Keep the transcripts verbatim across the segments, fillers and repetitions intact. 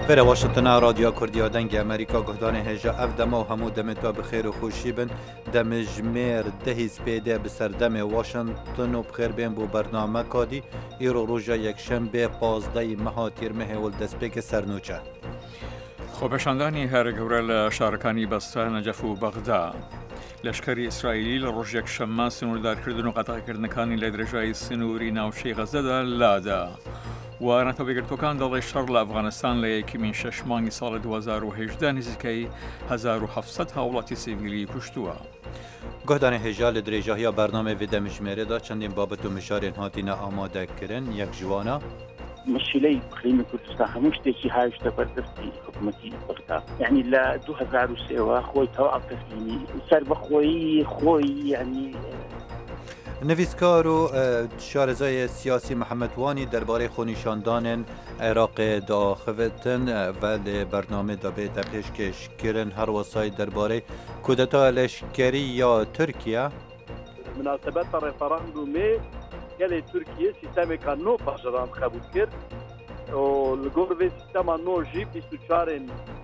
فر واشنطن رادیو کردیا دنگ امریکا گهدان هجا اف دما و همو دمتا بخیر و خوشی بن دم جمیر دهیز پیده بسردم واشنطن و بخیر بین بو برنامه کادی ایرو روژا یک شنبه پازده مها تیرمه و دسپیک سرنوچه خۆپێشاندانی هەرگەورە لە شارەکانی بەستە نەجەف و بەغدا لەشکری ئیسرائیلی لە ڕۆژێک شەممە سنووردارکردن و قەتەعکردنەکانی لە درێژایی سنووری ناوچەی غەزەدا لادا و نەتەوەیەکگرتوەکان دەڵێ شەڕ لە ئەفغانستان لە یەکەمین شەش مانگی ساڵی دوو هەزار و هەژدە نزیکەی هەزار و هەفسەد هاوڵاتی سیڤیلی کوشتووە. گهدان هجا لدرێژاهیا برنامه وی دمجمێرە دا چەندین بابەت و مشارێن هاتینە ئامادەکردن یەک جوانە مشكلة إقليمي كردستان هموش تيجي هاي اشتبردستي حكومتي بغداد يعني لا دو هزار وسيوا خوي توقف تسليمي سر بخوي خوي يعني نویسکار و شارزای سیاسی محمد وانی درباره خونیشاندان عراق داخوتن و برنامه دابه تپیشکش کرن هر وسای درباره کودتا لشکری یا ترکیه مناسبت رفراندومی گلی ترکیه سیستم کانو پاجران قبول کرد و لگور سیستم نو جی بیست و چهار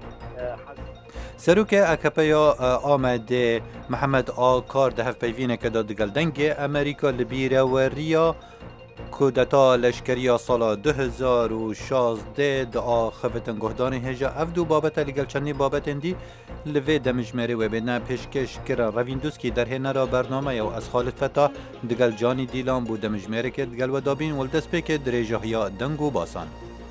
سروک اکپیا آمده محمد آکار ده هف پیوینه که دادگل دنگ امریکا لبیره و ریا کودتا لشکریا سالا دو هزار و شازده دا خوتن گهدان هجا اف دو بابت لگل چنی بابت اندی لوی دمجمری و بنا پیشکش کرن رویندوسکی در هنرا برنامه یا از خالد فتا دگل جانی دیلان بود دمجمری که دگل و دابین ولدس پیک دریجه یا دنگو باسان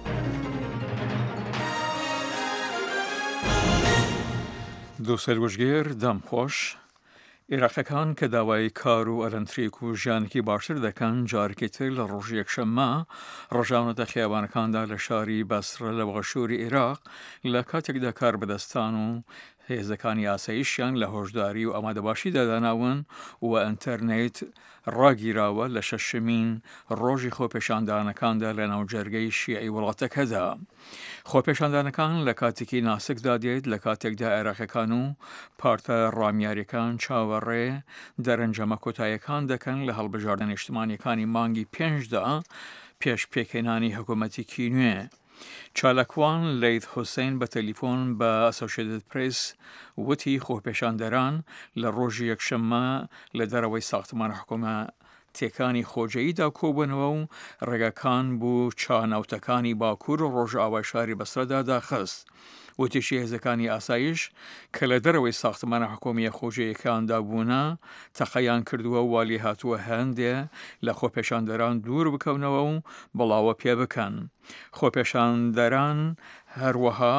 دو سەرگوژگێر دەمخۆش عێراقیەکان کە داوای کار و ئەرەنتریک و ژیانێکی باشتر دەکەن جارێکی تر لە ڕۆژ یەکشەممە ڕۆژاونەتە خیابانەکاندا لە شاری بەسرە لە بەغەشووری عێراق لە کاتێکدا کار بەدەستان و هێزەکانی ئاسایشیان لە هۆشداری و ئامادەباشی داداناون و ئەنتەرنێت ڕاگیراوە لە شەشەمین ڕۆژی خۆپێشاندانەکاندا لە ناوجەرگەی شیعی وڵاتەکەدا. خۆپێشاندانەکان لە کاتێکی ناسکدا دێت لە کاتێکدا عێراقیەکان و پارتە ڕامیاریەکان چاوەڕێ دەرەنجەمە کۆتاییەکان دەکەن لە هەڵبژاردن نیشتمانیەکانی مانگی پێنجدا پێش پێکهێنانی حکوومەتێکی نوێ. چالاکوان لەیت حوسێن بە تەلیفۆن بە ئەسۆشیێتد پرێس وتی خۆپێشاندەران لە ڕۆژی یەکشەممە لە دەرەوەی ساختمانە حکوومەتیەکانی خۆجەییدا کۆبوونەوە و ڕێگەکان بوو چانەوتەکانی باکوور و ڕۆژئاوای شاری بەسرەدا داخست. وتیشی هێزەکانی ئاسایش کە لە دەرەوەی ساختمانە حکومیە خۆجەیەکاندا بوونە تەقەیان کردووە و والی هاتووە هەندێ لە خۆپێشاندەران دوور بکەونەوە و بڵاوە پێ بکەن. خۆپێشاندەران هەروەها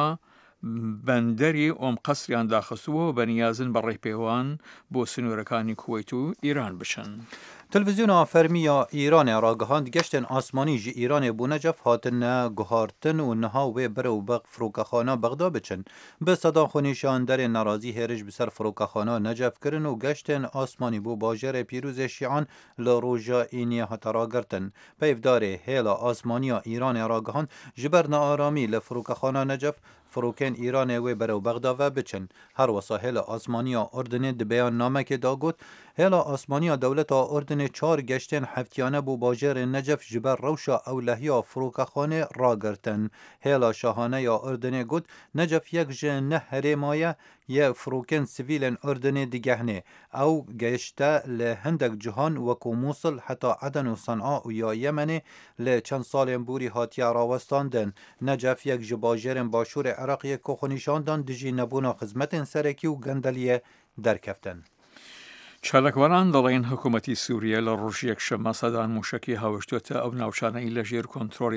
بەندەری ئۆم قەسریان داخستووە و بەنیازن بە ڕێپێوان بۆ سنوورەکانی کوێیت و ئیران بشن. تلویزیون فرمیا ایران راگهاند گشتن آسمانی جی ایران بونجف هاتن گهارتن و نها و بر و بق فروکخانه بغدا بچن به صدا خونیشان در ناراضی هرج بسر فروکخانه نجف کرن و گشتن آسمانی بو باجر پیروز شیعان لروجا اینی هترا گرتن پیفدار هیلا آسمانیا ایران راگهاند جبرن آرامی لفروکخانه نجف فروکن ایران و برو بغدا و بچن هر وساهل آسمانیا اردن د بیان نامه که داگوت هلا آسمانیا دولت اردن چار گشتن هفتیانه بو باجر نجف جبر روشا اولهیا فروکخانه را گرتن هلا شاهانه یا اردن گوت نجف یک جن نهر مایه یه فروکن سیویلن اردن دیگهنه او گشته لهندک جهان وکو موصل حتی عدن و صنعاء و یا یمنه لچند سال بوری هاتیا راوستاندن نجف یک جباجرن باشور عراقی که خونیشاندان دجی نبونا خدمت سرکی و گندلیه درکفتن. چالاکوانان دەڵێن حکوومەتی سووریە لە ڕۆژی یەکشەممە سەدان موشکی هاوشتوتە ئەو ناوچانەی لە ژێر کۆنتڕۆلی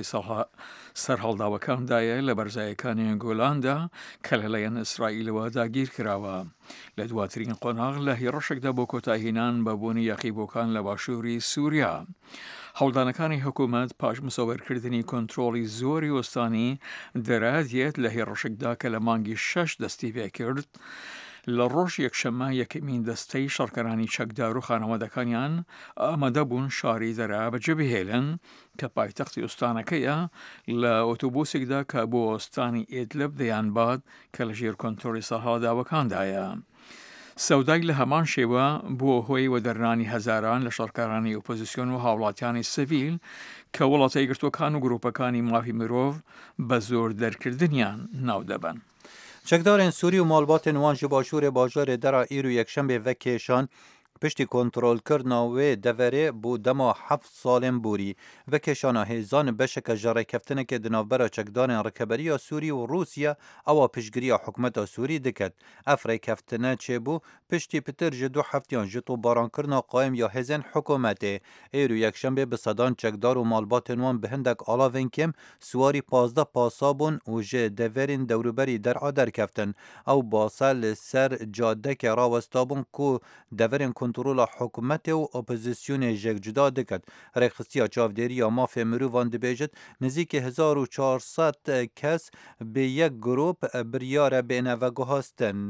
سەرهەڵداوەکاندایە لە بەرزایەکانی گۆلاندا کە لەلایەن ئیسرائیلەوە داگیر کراوە. لە دواترین قۆناغ لە هێڕەشێکدا بۆ کۆتایهێنان بەبوونی یەقیبۆکان لە باشووری سووریا. هەوڵدانەکانی حکوومەت پاش مسەوەرکردنی کۆنتڕۆلی زۆری وەستانی دەرادێت لە هێڕەشێکدا کە لە مانگی شەش دەستی پێ کرد لە ڕۆژ یەکشەممە یەکەمین دەستەی شەڕکەرانی چەکدار و خانەوادەکانیان ئامادە بوون شاری دەرا بەجێ بهێڵن کە پایتەختی ئوستانەکەیە لە ئۆتۆبۆسێکدا کە بۆ ئۆستانی ئێدلب دەیان باد کە لە ژێر کۆنتڕۆلی سەرهەڵداوەکاندایە. سەودای لە هەمان شێوە بووە هۆی وەدەرنانی هەزاران لە شەڕکارانی ئۆپۆزیسیۆن و هاوڵاتیانی سڤیل کە وڵاتە یەکگرتووەکان و گروپەکانی مافی مرۆڤ بە زۆر دەرکردنیان ناو دەبن. چەکدارên Sûrî û malbatên wan ji başûrê bajarê dera îro yekşembê vekêşan piştî kontrolkirina wê deverê bû dema heft salên borî. Vekêşana hêzan beşeke ji rêkeftinekê di navbera çekdarên Rêkeberiya Sûrî û Rûsya ewa piştgiriya hikûmeta Sûrî diket. Ev rêkeftine çêbû piştî pitir ji du heftiyan ji tûbarankirina qayîm ya hêzên hikûmetê. Êro yekşembê bi sedan çekdar û malbatên wan bi hindek alavên kêm siwarî pazdeh pasa bûn û ji deverên dewroberî derha derkeftin. Ew basa li ser cadekê rawesta bûn ku deverên kontrola hikûmetê û opozisyonê jêkcuda diket. Rêxistiya çavdêriya mafê mirovan dibêjit nizîkî hezar û çar sed kes bi yek grûp biryare bêne veguhastin.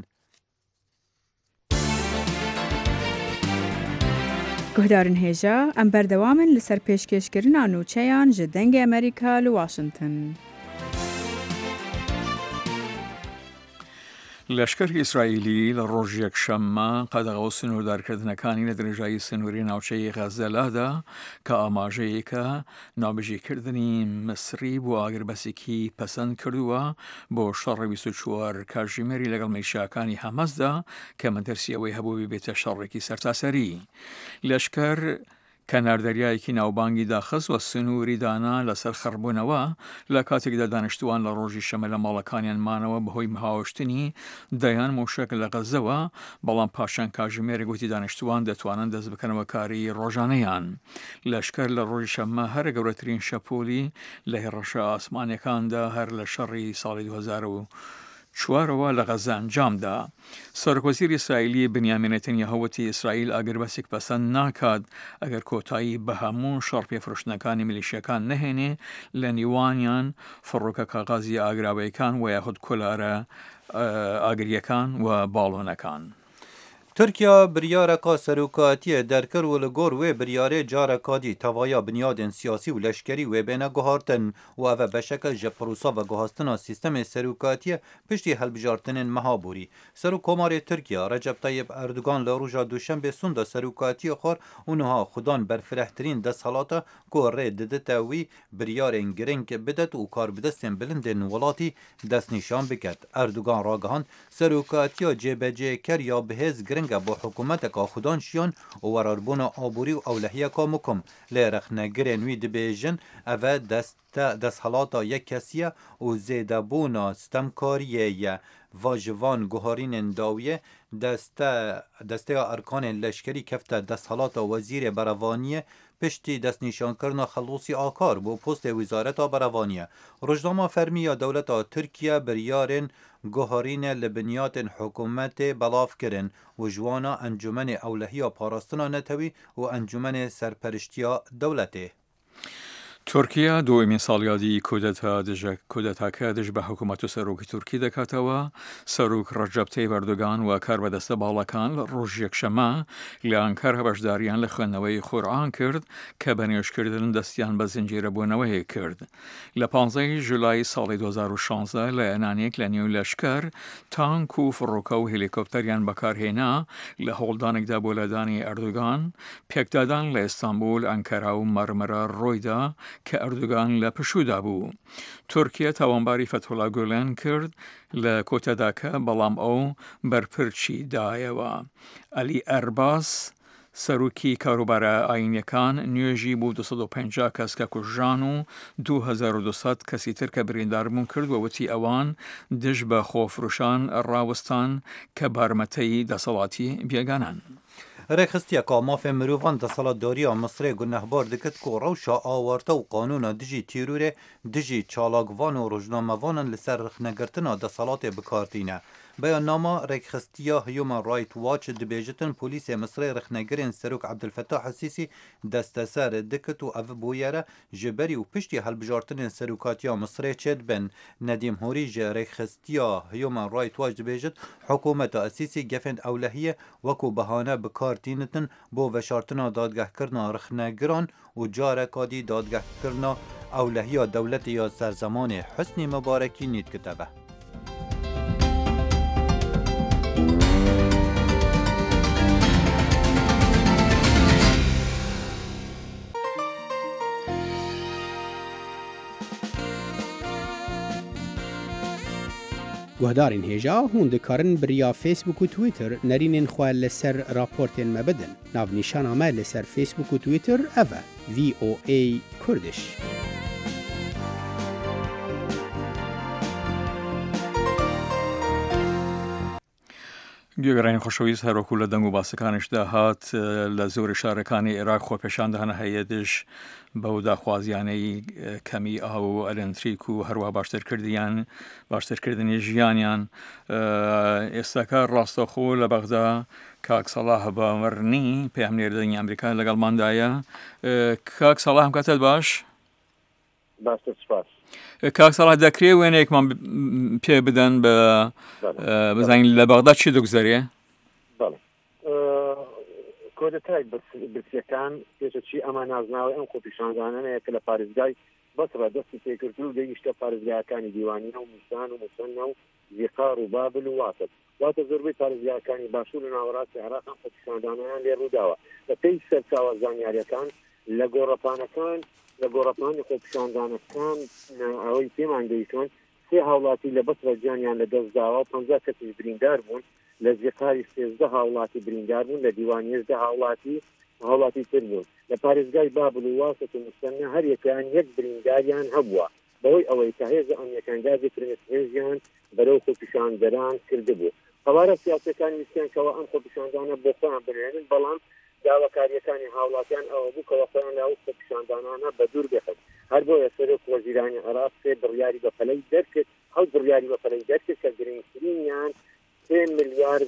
Guhdarên hêja em berdewamin li ser pêşkêşkirina nûçeyan ji dengê Amerîka li Washington. لەشکری ئیسرائیلی لە ڕۆژ یەکشەممە قەدەغە و سنووردارکردنەکانی لە درێژایی سنووری ناوچەی غەزەلادا کە ئاماژەیەکە ناوبژیکردنی مسری بۆ ئاگربەسێکی پەسەند کردووە بۆ شەڕی بیست و چوار کاتژمێری لەگەڵ میلیشیاکانی هەمەسدا کە مەترسیەوەی هەبوو بێتە شەڕێکی سەرتاسەری. لەشکەر کەناردەریایەکی ناوبانگی داخست و سنووری دانا لەسەر خڕبوونەوە لە کاتێکدا دانیشتوان لە ڕۆژی شەمە لە ماڵەکانیان مانەوە بەهۆی مهاوشتنی دەیان موشک لە غەزەوە، بەڵام پاشان کاتژمێرێ گوتی دانیشتوان دەتوانن دەست بکەنەوە کاری ڕۆژانەیان. لەشکەر لە ڕۆژی شەمە هەر گەورەترین شەپۆلی لە هێڕەشە ئاسمانیەکاندا هەر لە شەڕی ساڵی دوو هەزار و چوارەوە لە غەزە ئەنجامدا. سەرۆکوەزیری ئیسرائیلی بنیامین نێتانیاهووتی ئیسرائیل ئاگربەسێک پەسەند ناکات ئەگەر کۆتایی بە هەموو شەڕ پێفرشتنەکانی میلیشیەکان نەهێنێ لە نیوانیان فڕۆکە کاغازی ئاگراوەیەکان و یاخود کۆلارە ئاگریەکان و باڵۆنەکان. Tirkiya biryareka serokatiyê derkir û li gor wê biryarê careka dî tevaya binyadên siyasî û leşkerî wê bêne guhartin û ev e beşeke ji pirûsa veguhastina sîstemê serokatiyê piştî helbijartinên meha borî. Serokkomarê Tirkiya Recep Tayyip Erdogan li roja duşembê sûnda serokatiyê xwar û niha xudan berfirehtirîn desthelata ku rê didite wî biryarên giring bidet û karbidestên bilindên welatî destnîşan biket. Erdogan ragihand serokatiya cêbecêker ya bihêz giring بۆ حکوومەتێکا خودان شیان و وەراربوونا ئابووری و ئەولەهیەکا مکم لێ رەخنەگرên wî dibêjin ev e desthelata yek kesiye û zêdebûna stemkariyê ye. Va ji van guharînên dawiyê desteya erkanên leşkerî kefte desthelata wezîrê berevaniyê piştî destnîşankirina xelosî akar bû postê wîzareta berevaniyê. Rojnama fermiya dewleta Tirkiye biryarên guharînê li binyatên hikûmetê belav kirin û ji wan a Encûmenê Ewlehiya Parastina Netewî û Encûmenê Serperiştiya Dewletê. تورکیا دومین ساڵیادی کودەتاکە دژ بە حکوومەت و سەرۆکی تورکی دەکاتەوە. سەرۆک ڕەجەب تەیب ئەردۆغان و کاربەدەستە باڵەکان لە ڕۆژ یەکشەمە لە ئەنکارە بەشداریان لە خوێندنەوەی قورئان کرد کە بە نوێژکردن دەستیان بە زنجیرەبوونەوەی کرد. لە پانزەی ژولای ساڵی دوو هەزار و شانزدە لە ئەنانێک لە نێو لەشکەر تانک و فڕۆکە و هێلیکۆپتەریان بەکارهێنا لە هەوڵدانێکدا بۆ لەدانی ئەردۆغان. پێکدادان لە ئیستانبول، ئەنکارا و مەرمەرە ڕۆیدا کە ئەردۆغان لە پشوودا بوو. تورکیا تاوانباری فەتحوڵا گۆلان کرد لە کۆتەداکە، بەڵام ئەو بەرپرچی دایەوە. ئەلی ئەرباس سەرۆکی کاروبارە ئاینیەکان نوێژی بوو دوو سەد و پەنجا کەس کە کوژران و دوو هەزار و دووسەد کەسی تر کە برینداربوون کرد و وتی ئەوان دژ بە خۆفروشان ڕاوەستان کە بارمەتەی دەسەڵاتی بێگانان. Rêxistiyeka mafê mirovan deselatdariya Misrê gunehbar dikit ku rewşa awarta û qanûna dijî tîrûrê dijî çalakvan û rojnamevanan li ser rixnegirtina deselatê bikartîne. Beyannama Rêxistiya Human Rights Watch dibêjitin polîsê Misrê rixnegirên Serok Ebdülfettah Sîsî desteser dikit û ev bûyere ji berî û piştî helbijartinên serokatiya Misrê çê dibin. Nedîm Horî ji Rêxistiya Human Rights Watch dibêjit hikûmeta Sîsî gefên ewlehiyê wekû behane bikartînitin bo veşartina dadgehkirina rixnegiran û careka dî dadgehkirina ewlehiya dewletê ya serzemanê Husnî Mubarekî nît kitebe. گهدارین هیجا هون دکارن بریا فیسبوک و تویتر نرینین خواه لسر راپورتین مبدن. ناو نیشان آمه لسر فیسبوک و تویتر اوه وی او ای کردش. گوێگەڕانی خۆشەویست هەروەکو لە دەنگ و باسەکانیشدا هات لە زۆر شارەکانی عێراق خۆپێشاندەهەنە هەیەدش بەو داخوازیانەی کەمی ئاو و ئەلەنتریک و هەروە باشترکردیان باشترکردنی ژیانیان ئێستاکە ڕاستەخۆ لە بەغدا کاک سەڵاح بەمەرنی پەیامنێردەنگی ئەمریکا لەگەڵماندایە. کاک سەڵاح هەم کاتت باش؟ باشە سپاس. کاک سەڵاح دەکرێت وێنەیەکمان پێ بدەن بە بزانین لە بەغدا چی دەگوزارێ؟ بەڵێ کۆدەتای برسیەکان پێشەچی ئەمە نازناوی ئەم خۆپیشاندانەیە کە لە پارێزگای بەسڕە دەستی پێکردن و گەیشتە پارێزگایەکانی دیوانینە و موسان و موسەنە و زیقار و بابل و واتت واتە زۆربەی پارێزگایەکانی باشوور و ناوەڕاستی عێراق ئەم خۆپیشاندانەیان لێ ڕووداوە لە پێی سەرچاوە زانیاریەکان لە گۆڕەپانەکان لە گۆڕەپانی خۆپیشاندانەکان ئەوەی پێمان گەیشتن سێ هاوڵاتی لە بەسڕە گیانیان لە دەستداوە و پەنجا کەسیش بریندار بوون لە زیقاری سێزدە هاوڵاتی بریندار بوون لە دیوانیەشدە هاوڵاتی هاوڵاتی تر بوون لە پارێزگای بابل و واسط و موسەنە هەر یەکیان یەک برینداریان هەبووە بەوەی ئەوەی کە هێزە ئەمنیەکان گازی فرمێسهێزیان بەرەو خۆپیشاندەران کردبوو. قەوارە سیاسەکانی ویستیانکەوە ئەم خۆپیشاندانە بۆ خۆیان بنێنن بەڵام داواکاریەکانی هاوڵاتیان ئەوە بوو کەەوە خۆیان لا خۆپیشاندانانە بە دوور بێخت. هەر بۆیە سەرۆک وەزیرانی عێراق سێ بڕیاری بەپەلەی دەرکرد هەڵ بڕیاری بەپەلەی دەرکرد کە گرنگترینیان سێ ملیار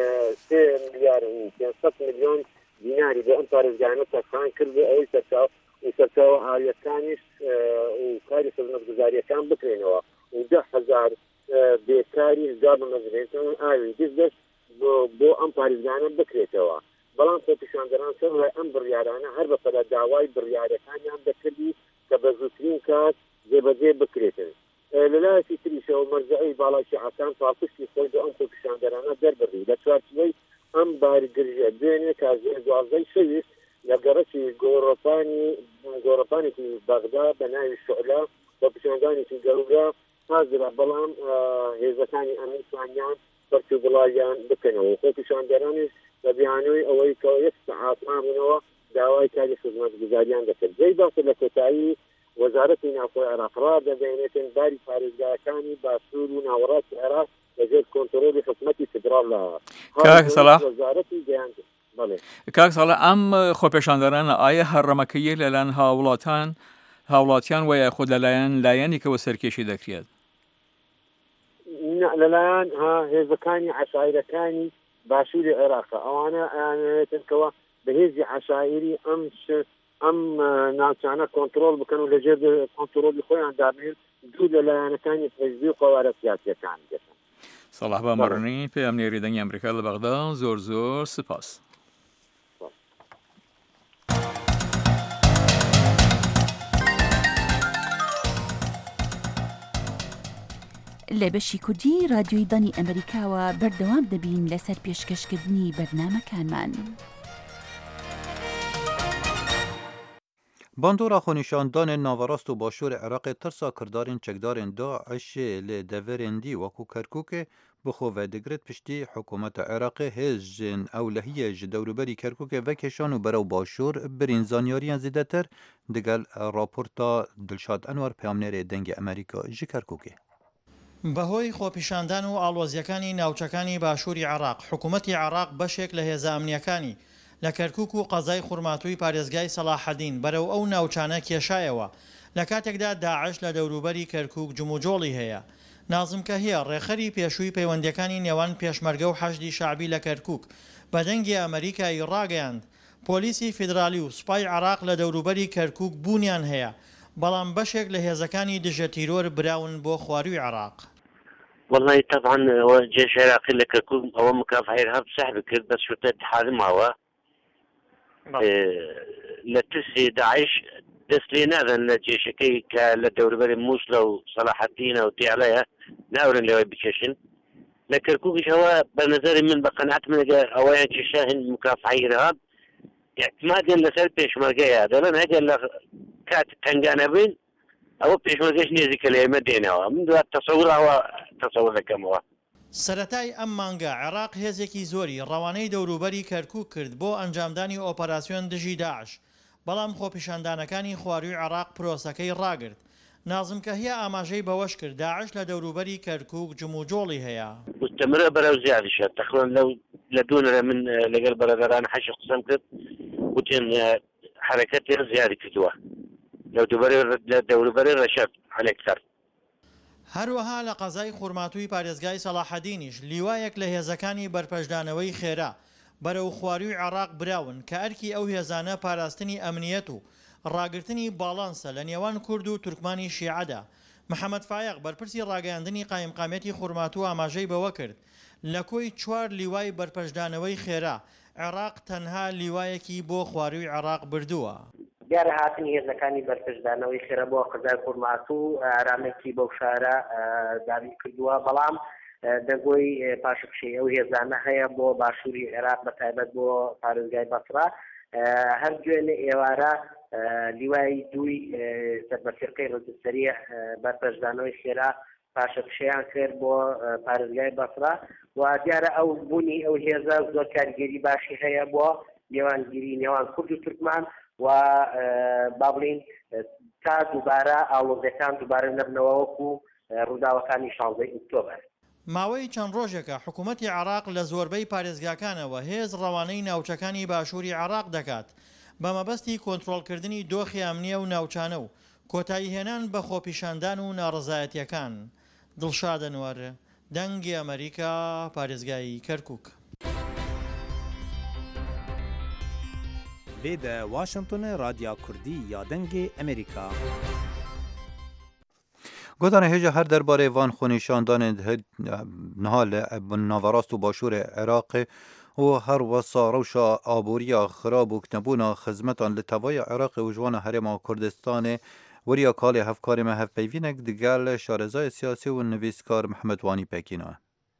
سێ ملیار و پێنجسەد ملیۆن دیناری بۆ ئەم پارێزگایانە تەرخان کرد بۆ ئەوەی سەرچاو و سەرچاوە ئاویەکانیش و کاری خزمەتگوزاریەکان بکرێنەوە و ده هەزار بێکاری دا بمەزرێتەوە ئاوی دەست بۆ ئەم پارێزگایانە بکرێتەوە. بەڵام خۆپیشاندەران سەر ئەم بڕیارانە هەر بەپەلە داوای بڕیارەکانیان دەکردی کە بە زووترین کات جێبەجێ بکرێتن. لەلایەکی تریشەوە مەرجەعی باڵای عەسان پاڵپشتی خۆی بۆ ئەم خۆپیشاندەرانە دەربڕی لە چوارچوەی ئەم بارگرژە دوێنێ کازێ دوازدەی شەویست لە گەڕەکی گۆڕەپانی گۆڕەپانێکی بەغدا بە ناوی شعلا خۆپیشاندانێکی گەورە حازرە بەڵام هێزەکانی ئەمن توانیان بەرچ و بڵاویان بکەنەوە. خۆپیشاندەرانیش بە بیانووی ئەوەی کە یەک سەعات مابوونەوە داوای کاری خزمەتگوزاریان دەکرد. جێی باسە لە کۆتایی وەزارەتی ناوخۆی عێراق ڕادەدەێنێتن باری پارێزگایەکانی باشوور و ناوەڕاستی عێراق لەژێر کۆنتڕۆلی حکومەتی فیدراڵ لەوە. کاک سەڵاح وەزارەتی گەیاند. بەڵێ کاک سەڵاح ئەم خۆپێشاندەرانە ئایا هەرڕەمەکەیە لەلایەن هاوڵاتان هاوڵاتیان وایە خۆ لەلایەن لایەنێکەوە سەرکێشی دەکرێت؟ لەلایەن هێزەکانی عەشایرەکانی باشووری عێراقە ئەوانە ئەیانەوێتنکەوە بەهێزی عەشایری ئەم ئەم ناوچانە کۆنتڕۆل بکەن و لەژێر کۆنتڕۆلی خۆیان دابنێن دوو لەلایەنەکانی حیزبی و قەوارە سیاسیەکان دەکەن. سەڵاح بەمەڕنی پەیامنێری دەنگی ئەمریکا لە بەغدا زۆر زۆر سپاس. لە بەشی کوردی رادیۆی دانی ئەمریکاوە بەردەوام دەبین لەسەر پێشکەشکردنی بەرنامەکانمان. باندۆرا خۆنیشاندان ناوەڕاست و باشوور عێراقê tirsa kirdarên çekdarên Daişê lê deverên dî wekû Kerkûkê bixwe vedigirit piştî hikûmeta Iraqê hêzên ewlehiyê ji dewroberî Kerkûkê vekêşan û berew başûr birîn zanyariyan zêdetir digel raporta Dilşad Enwer peyamnêrê dengê Amerîka ji Kerkûkê. بەهۆی خۆپیشاندان و ئاڵۆزیەکانی ناوچەکانی باشووری عێراق حکوومەتی عێراق بەشێک لە هێزە ئەمنیەکانی لە کەرکووک و قەزای خوڕماتووی پارێزگای سەلاحەدین بەرەو ئەو ناوچانە کێشایەوە لە کاتێکدا داعش لە دەوروبەری کەرکووک جموجۆڵی هەیە. نازم کەهیە ڕێخەری پێشووی پەیوەندیەکانی نێوان پێشمەرگە و حەشدی شعبی لە کەرکووک بە دەنگی ئەمریکایی ڕاگەیاند پۆلیسی فیدرالی و سوپای عێراق لە دەوروبەری کەرکووک بوونیان هەیە بەڵام بەشێک لە هێزەکانی دژە تیرۆر براون بۆ خواروی عێراق. والله طبعا هو الجيش العراقي اللي كركوك هو مكافحة إرهاب سحب كذا بس شو تتحالم هو لتسي داعش دسلينا ذا الجيش كي كالدور بري موصلة وصلاح الدين وتي عليها ناورن اللي هو بكشن لكركوك هو بنظري من بقناعات من أولا جيشاهن مكافحة إرهاب اعتمادا لسال بيش مرقيا هذا لأن هذا كات كان جانبين أو بيش مرقيش نيزي كلمة دينا من دو التصور هو تەسەوەر دەکەمەوە. سەرەتای ئەم مانگە عێراق هێزێکی زۆری ڕەوانەی دەوروبەری کەرکووک کرد بۆ ئەنجامدانی ئۆپەراسیۆن دژی داعش، بەڵام خۆپیشاندانەکانی خواروی عێراق پرۆسەکەی ڕاگرت. نازم کەهیە ئاماژەی بەوەش کرد داعش لە دەوروبەری کەرکووک جموجۆڵی هەیە. مستمرە بەرەو زیادیشە تەخلۆن لەو لە دوونەرە من لەگەڵ بەرەدەران حەش قسەم کرد وتێن حرەکەتی زیادی کردووە لە دەوروبەری ڕەشەد هەلێکسەر. هەروەها لە قەزای خورماتووی پارێزگای سەلاحەدینیش لیوایەک لە هێزەکانی بەرپەشدانەوەی خێرا بەرەو خواروی عێراق براون کە ئەرکی ئەو هێزانە پاراستنی ئەمنیەت و ڕاگرتنی باڵانسە لە نێوان کورد و تورکمانی شیعەدا. محەممەد فایق بەرپرسی ڕاگەیاندنی قایمقامەتی خورماتوو ئاماژەی بەوە کرد لە کۆی چوار لیوای بەرپەشدانەوەی خێرا عێراق تەنها لیوایەکی بۆ خواروی عێراق بردووە. دیارە هاتنی هێزەکانی بەرپەشدانەوەی خێرا بۆ قەزای خورماتوو ئارامێکی بەو شارە دابین کردووە، بەڵام دەگۆی پاشپشەی ئەو هێزانە هەیە بۆ باشووری عێراق بە تایبەت بۆ پارێزگای بەسرا. هەر گوێنە ئێوارە لیوای دووی سەربەفیرقەی ڕۆژسەریع بەرپەشدانەوەی خێرا پاشەپشەیان کرد بۆ پارێزگای بەسرا و دیارە ئەو بوونی ئەو هێزە زۆر کاریگەری باشی هەیە بۆ نێوانگیری نێوان کورد و تورکمان و با بڵین تا دووبارە ئاڵۆزەکان دووبارە نەبنەوە وەکو ڕووداوەکانی شانزەی ئۆکتۆبەر. ماوەی چەند ڕۆژێکە حکوومەتی عێراق لە زۆربەی پارێزگاکانەوە هێز ڕەوانەی ناوچەکانی باشووری عێراق دەکات بە مەبەستی کۆنتڕۆڵکردنی دۆخی ئەمنیە و ناوچانە و کۆتایی هێنان بە خۆپیشاندان و ناڕەزایەتیەکان. دڵشاد ئەنوەر، دەنگی ئەمریکا، پارێزگای کەرکووک. لێدە واشنگتن رادیا کوردی یا دەنگی ئەمریکا. گۆدانە هێژە هەر دەربارەی وان خۆنیشاندانێ نها لە ناوەڕاست و باشوورێ عێراقێ و هەروەسا ڕەوشە ئابووریە خراپ و کتنەبوونا خزمەتان لە تەوای عێراقی و جوانە هەرێما کوردستانê وەریا کاڵێ هەفکارێمە هەفپەیڤینێک دیگەل شارەزای سیاسی و نویسکار محەممەد وانی پەکینە.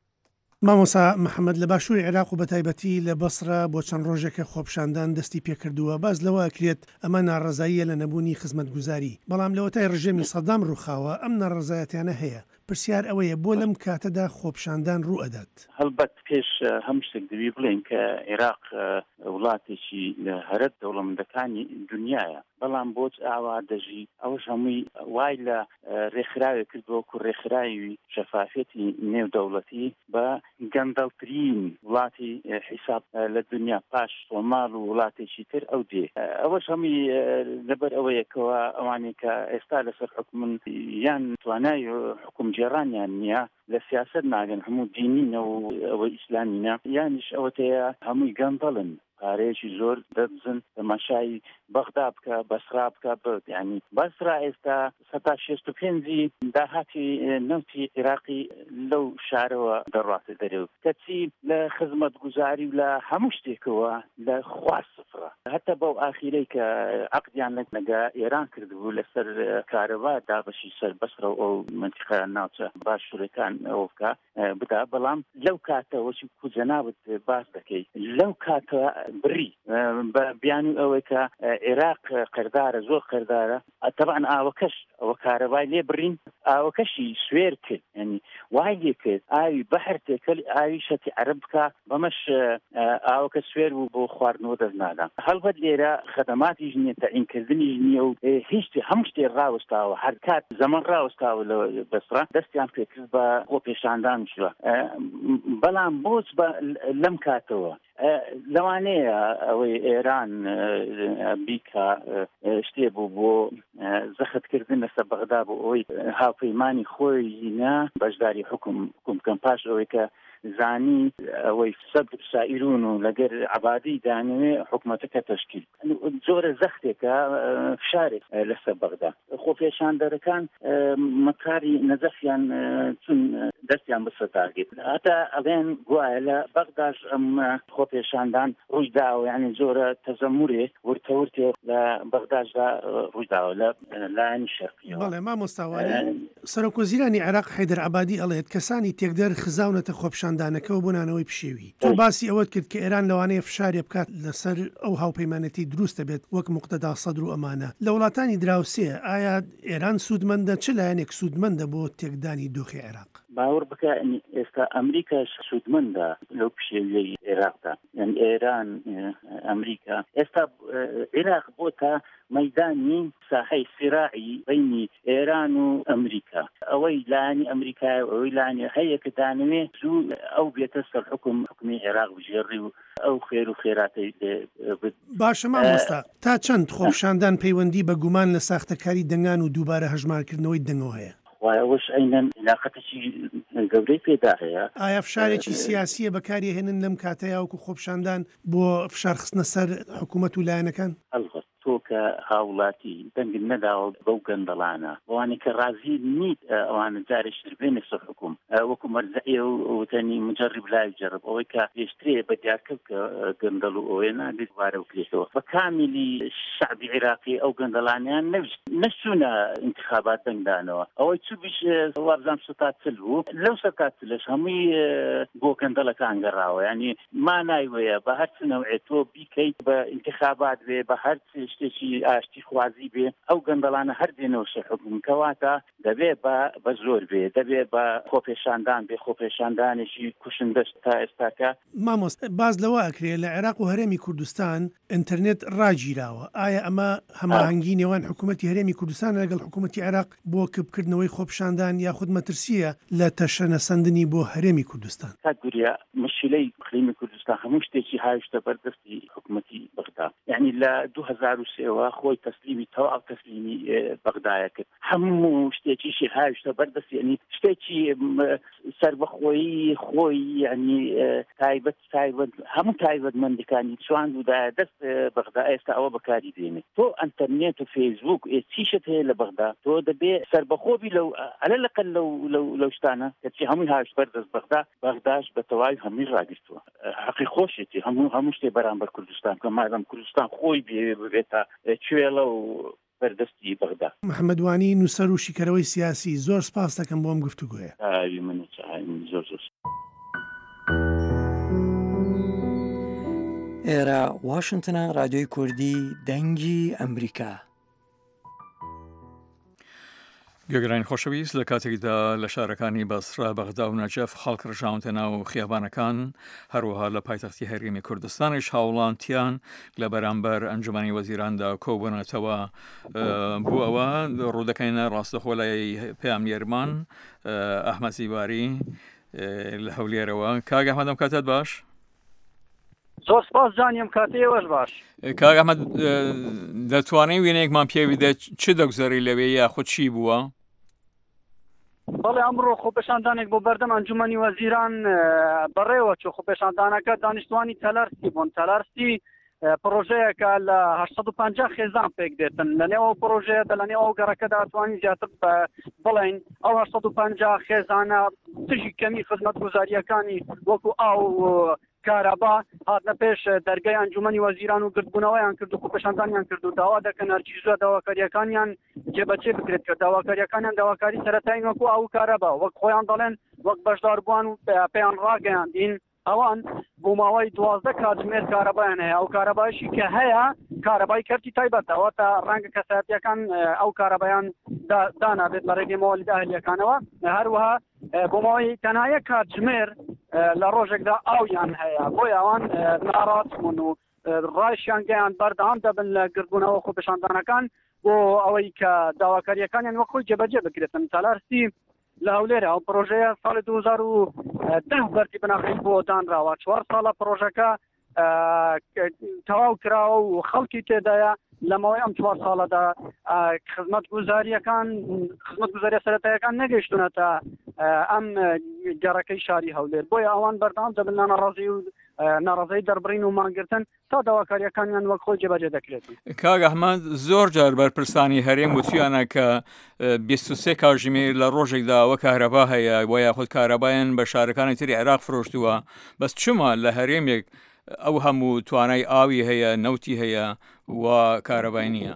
مامۆسا محەممەد لە باشووری عێراق و بە تایبەتی لە بەسرە بۆ چەند ڕۆژێکە خۆپشاندان دەستی پێکردووە، باز لەوە ئەکرێت ئەمە ناڕەزاییە لە نەبوونی خزمەتگوزاری، بەڵام لەوەتای ڕژێمی سەدام ڕووخاوە ئەم ناڕەزایەتیانە هەیە. پرسیار ئەوەیە بۆ لەم کاتەدا خۆپشاندان ڕوو ئەدات. هەڵبەت پێش هەم شتێک دەبی بڵێن کە عێراق وڵاتێکی لە هەرە دەوڵەمەندەکانی دنیاە، بەڵام بۆچ ئاوا دەژی ئەوەش هەمووی وای لە ڕێکخراوێ کردەوە و ڕێکخراوی شەفافێتی نێودەوڵەتی بە گەندەڵترین وڵاتی حیساب لە دنیا پاش سۆمال و وڵاتێکی تر ئەو دێ. ئەوەش هەمووی لەبەر ئەوەیەکەوە ئەوانەی کە ئێستا لەسەر حکومن یان توانای حکوم جێڕانیان نییە لە سیاست ناگەن، هەموو دینینە و ئەوە ئیسلامینە، یانیش ئەوەتەیە هەمووی گەندەڵن پارەیەکی زۆر دەبزن تەماشای بەغدا بکە بەسرا بکە بێت. ینی بەسرا ئێستا سەدا شێست و پێنجی داهاتی نەوتی عێراقی لەو شارەوە دەڕاتە دەرەوە کەچی لە خزمەت گوزاری و لە هەموو شتێکەوە لە خوا سفرە، هەتا بەو ئاخیرەی کە عەقدیان لەگە ئێران کردبوو لەسەر کارەوا دابەشی سەر بەسرە و ئەو منتیقە ناوچە باشوورەکان ئەوە بکە بدا، بەڵام لەو کاتە وەچی کوجەناوت باس دەکەی لەو کاتە بڕی بە بیان ئەوەی کە عێراق قەردارە زۆر قەردارە، تەبعەن ئاوەکەش ئەوە کارەبای لێ بڕین ئاوەکەشی سوێر کرد، ینی وای لێ کرد ئاوی بەحر تێکەل ئاوی شەتی عەرب بکە بەمەش ئاوەکە سوێر بوو بۆ خواردنەوە دەستنادا. هەڵبەت لێرە خەدەماتیش نییە تەعینکردنیش نییە و هیچ هەموو شتێ ڕاوەستاوە، هەر کات زەمەن ڕاوەستاوە لە بەسرا دەستیان پێکرد بە خۆپێشاندانشوە، بەڵام بۆچ بە لەم کاتەوە لەوانەیە ئەوەی ئێران بیکە شتێ بوو بۆ زەختکردن لەسەر بەغدا بۆ ئەوەی هاوپەیمانی خۆی نا بەشداری حکوم حکوم بکەن پاش ئەوەی کە زانی ئەوەی سەد سائیرون و لەگەر عەبادی دانوێ حکومەتەکە تەشکیل زۆرە زەختێکە فشارێک لەسەر بەغدا. خۆپێشاندەرەکان مەکاری نەجەفیان چون دەستیان بەسەرداگرێت، هەتا ئەڵێن گوایە لە بەغداش ئەم خۆپێشاندان ڕوویداوە، یعنی زۆرە تەزەمورێ ورتەورتێ لە بەغداشدا ڕوویداوە لە لایەنی شەرقیەوە. بەڵێ مامۆستاوانی سەرۆکوەزیرانی عێراق حەیدەر عەبادی ئەڵێت کەسانی تێکدەر خزاونەتە خۆپشاندانەکەەوە بۆ نانەوەی پشێوی. تۆ باسی ئەوەت کرد کە ئێران لەوانەیە فشارێ بکات لەسەر ئەو هاوپەیمانەتی دروستە بێت وەک موقتەدا سەدر و ئەمانە. لە وڵاتانی دراوسێ ئایا ئێران سوودمەندە چ لایەنێک سوودمەندە بۆ تێکدانی دۆخی عێراق؟ باوەڕ بکە ئێستا ئەمریکا سوودمەندە لەو پشێویەی عێراقدا یعنی ئێران ئەمریکا ئێستا عێراق بۆتە مەیدانی ساحەی سراعی بینی ئێران و ئەمریکا ئەوەی لانی ئەمریکا ئەوەی لانی هەیە کە دانوێ زوو ئەو بێتە سەر حکم حکمی عێراق بژێڕی و ئەو خێر و خێراتی باشە مامۆستا تا چەند خۆپیشاندان پەیوەندی بە گومان لە ساختەکاری دەنگان و دووبارە هەژمارکردنەوەی دەنگەوە هەیە وایەوەش ئەینەن علاقەتێکی گەورەی پێدا هەیە ئایا فشارێکی سیاسیە بەکاری هێنن لەم کاتەیە وەکو خۆپیشاندان بۆ فشار خستنە سەر حکوومەت و لایەنەکان ئەلغەت تۆ کە هاوڵاتی دەنگ نەداوە بەو گەندەڵانە بەوانێ کە ڕازی نیت ئەوانە جارێکتر بێنە سەر حکوم وەکو مەرجعیە و وتەنی مجرب لای جرب ئەوەی کە پێشترێ بە دیارکەوت کە گەندەڵ و ئەوێ نابێت وارە بکرێتەوە بە کامیلی شعبی عێراقی ئەو گەندەڵانیان نەویست نەچوونە انتخابات دەنگدانەوە ئەوەی چوو بیش وابزانام سەتا چل بوو لەو سەتا چلش هەمووی بۆ گەندەڵەکان گەڕاوە ینی مانایوەیە بە هەر نەوعێت تۆ بیکەیت بە انتخابات بێ بە هەر شتێکی ئاشتی خوازی بێ ئەو گەندەڵانە هەر دێنەوە سەر حکوم کەواتە دەبێ بە زۆر بێ دەبێ بە خۆپێشاندان بێ خۆپێشاندانێکی کوشندەست تا ئێستاکە مامۆست باز لەوە ئەکرێ لە عێراق و هەرێمی کوردستان ئینتەرنێت ڕاگیراوە ئایا ئەمە هەماهەنگی نێوان حکوومەتی هەرێمی کوردستان لەگەڵ حکوومەتی عێراق بۆ کبکردنەوەی خۆپیشاندان یاخود مەترسیە لە تەشەنەسەندنی بۆ هەرێمی کوردستان کاتگوریا مشکلەی اقلیمی کوردستان هەموو شتێکی هاوشتە بەردەستی حکوومەتی بەغدا یعنی لە دوو هەزار و سێەوە خۆی تەسلیمی تەواو تەسلیمی بەغدایە کرد هەموو شتێکیشی هاوشتە بەردەست یعنی شتێکی سربەخۆیی خۆی ینی تایبەت تایبەت هەموو تایبەتمەندەکانی چواندودایە دەست بەغدا ئێستا ئەوە بەکاری دێنێت تۆ ئەنتەرنێت و فەیسبوک چیشت هەیە لە بەغدا تۆ دەبێ سربەخۆبی لەو ئەلە لەقل لەو لەو شتانە کەچی هەمووی هاوشت بەردەست بەغدا بەغداش بە تەواوی هەمووی ڕاگرتووە حەقی خۆشێتی هەموو هەموو شتێ بەرامبەر کوردستان کە مادام کوردستان خۆی بێ ببێتە کوێڵە و بەردەستی بەغدا محەممەد وانی نووسەر و شیکەرەوەی سیاسی زۆر سپاس دەکەم بۆم گفتوگوۆیە ئاوی من زۆر زۆر ئێرە واشنگتنە رادیۆی کوردی دەنگی ئەمریکا. گوێگرانی خۆشەویست لە کاتێکدا لە شارەکانی بەسرا بەغدا و نەجەف خەڵک ڕژاونتە ناو خیابانەکان هەروەها لە پایتەختی هەرێمی کوردستانیش هاوڵانتیان لە بەرامبەر ئەنجومەنی وەزیراندا کۆبوونەتەوە بۆ ئەوە ڕوودەکەینە ڕاستەخۆ لای پامێرمان ئەحمەد زیباری لە هەولێرەوە. کاک ئەحمەد ئەم کاتت باش؟ زۆر سپاس جانیم کاتێوەش باش. کاک ئەحمەد دەتوانین وێنەیەکمان پێویدە چ دەگوزاری لەوێ یاخود چی بووە؟ بەڵێ ئەمڕۆ خۆپێشاندانێک بۆ بەردەم ئەنجومەنی وەزیران بەڕێوە چوو خۆپێشاندانەکە دانیشتوانی تەلارسی بوون. تەلارسی پرۆژەیەکە لە هەشت و پەنجا خێزان پێک دێتن لە نێو پرۆژەیەدا لە نێو ئەو گەڕەکەدا ئەتوانی زیاتر بڵێن ئەو هەشت و پەنجا خێزانە تژی کەمی خزمەتگوزاریەکانی وەکو ئاو کارەبا هاتنە پێش دەرگای ئەنجومەنی وەزیران و گرتبوونەوەیان کرد و خۆپێشاندانیان کرد و داوا دەکەن هەرچی زۆر داواکاریەکانیان جێبەجێ بکرێت کە داواکاریەکانیان داواکاری سەرەتایی وەکو ئاو کارەبا وەک خۆیان دەڵێن وەک بەشداربووان و پێیان ڕاگەیاندین ئەوان بۆ ماوەی دوازدە کاتژمێر کارەبایان هەیە ئەو کارەبایشی کە هەیە کارەبای کەرتی تایبەتەوە تا ڕەنگە کەسایەتیەکان ئەو کارەبایان دانابێت بە ڕێگەی مەوەلیدە ئەهلیەکانەوە هەروەها بۆ ماوەی تەنها یەک کاتژمێر لە ڕۆژێکدا ئاویان هەیە بۆی ئەوان ناڕات بوون و ڕایشیان گەیان بەردەوام دەبن لە گرتبوونەوە خۆپێشاندانەکان بۆ ئەوەی کە داواکاریەکانیان وەک خۆی جێبەجێ بکرێتن. تەلارسی لە هەولێرە ئەو پرۆژەیە ساڵی دوو هەزار و دە بەرتی بناخین بۆ دانراوە چوار ساڵە پرۆژەکە تەواو کراوە و خەڵکی تێدایە لەمەوەی ئەم چوار ساڵەدا خزمەت گوزاریەکان خزمەت گوزاریە سەرەتاییەکان نەگەیشتونەتە ئەم گەڕەکەی شاری هەولێر بۆیە ئەوان بەردەوام دەبن لە ناڕازی و ناڕازایی دەربڕین و مانگرتن تا داواکاریەکانیان وەک خۆی جێبەجێ دەکرێت. کاک ئەحمەد زۆر جار بەرپرسانی هەرێم وتیانە کە بیست و سێ کاتژمێر لە ڕۆژێکدا وە کارەبا هەیە و یاخود کارەبایان بە شارەکانی تری عێراق فرۆشتووە بەس چما لە هەرێمێک ئەو هەموو توانای ئاوی هەیە نەوتی هەیە و کارەبای نییە؟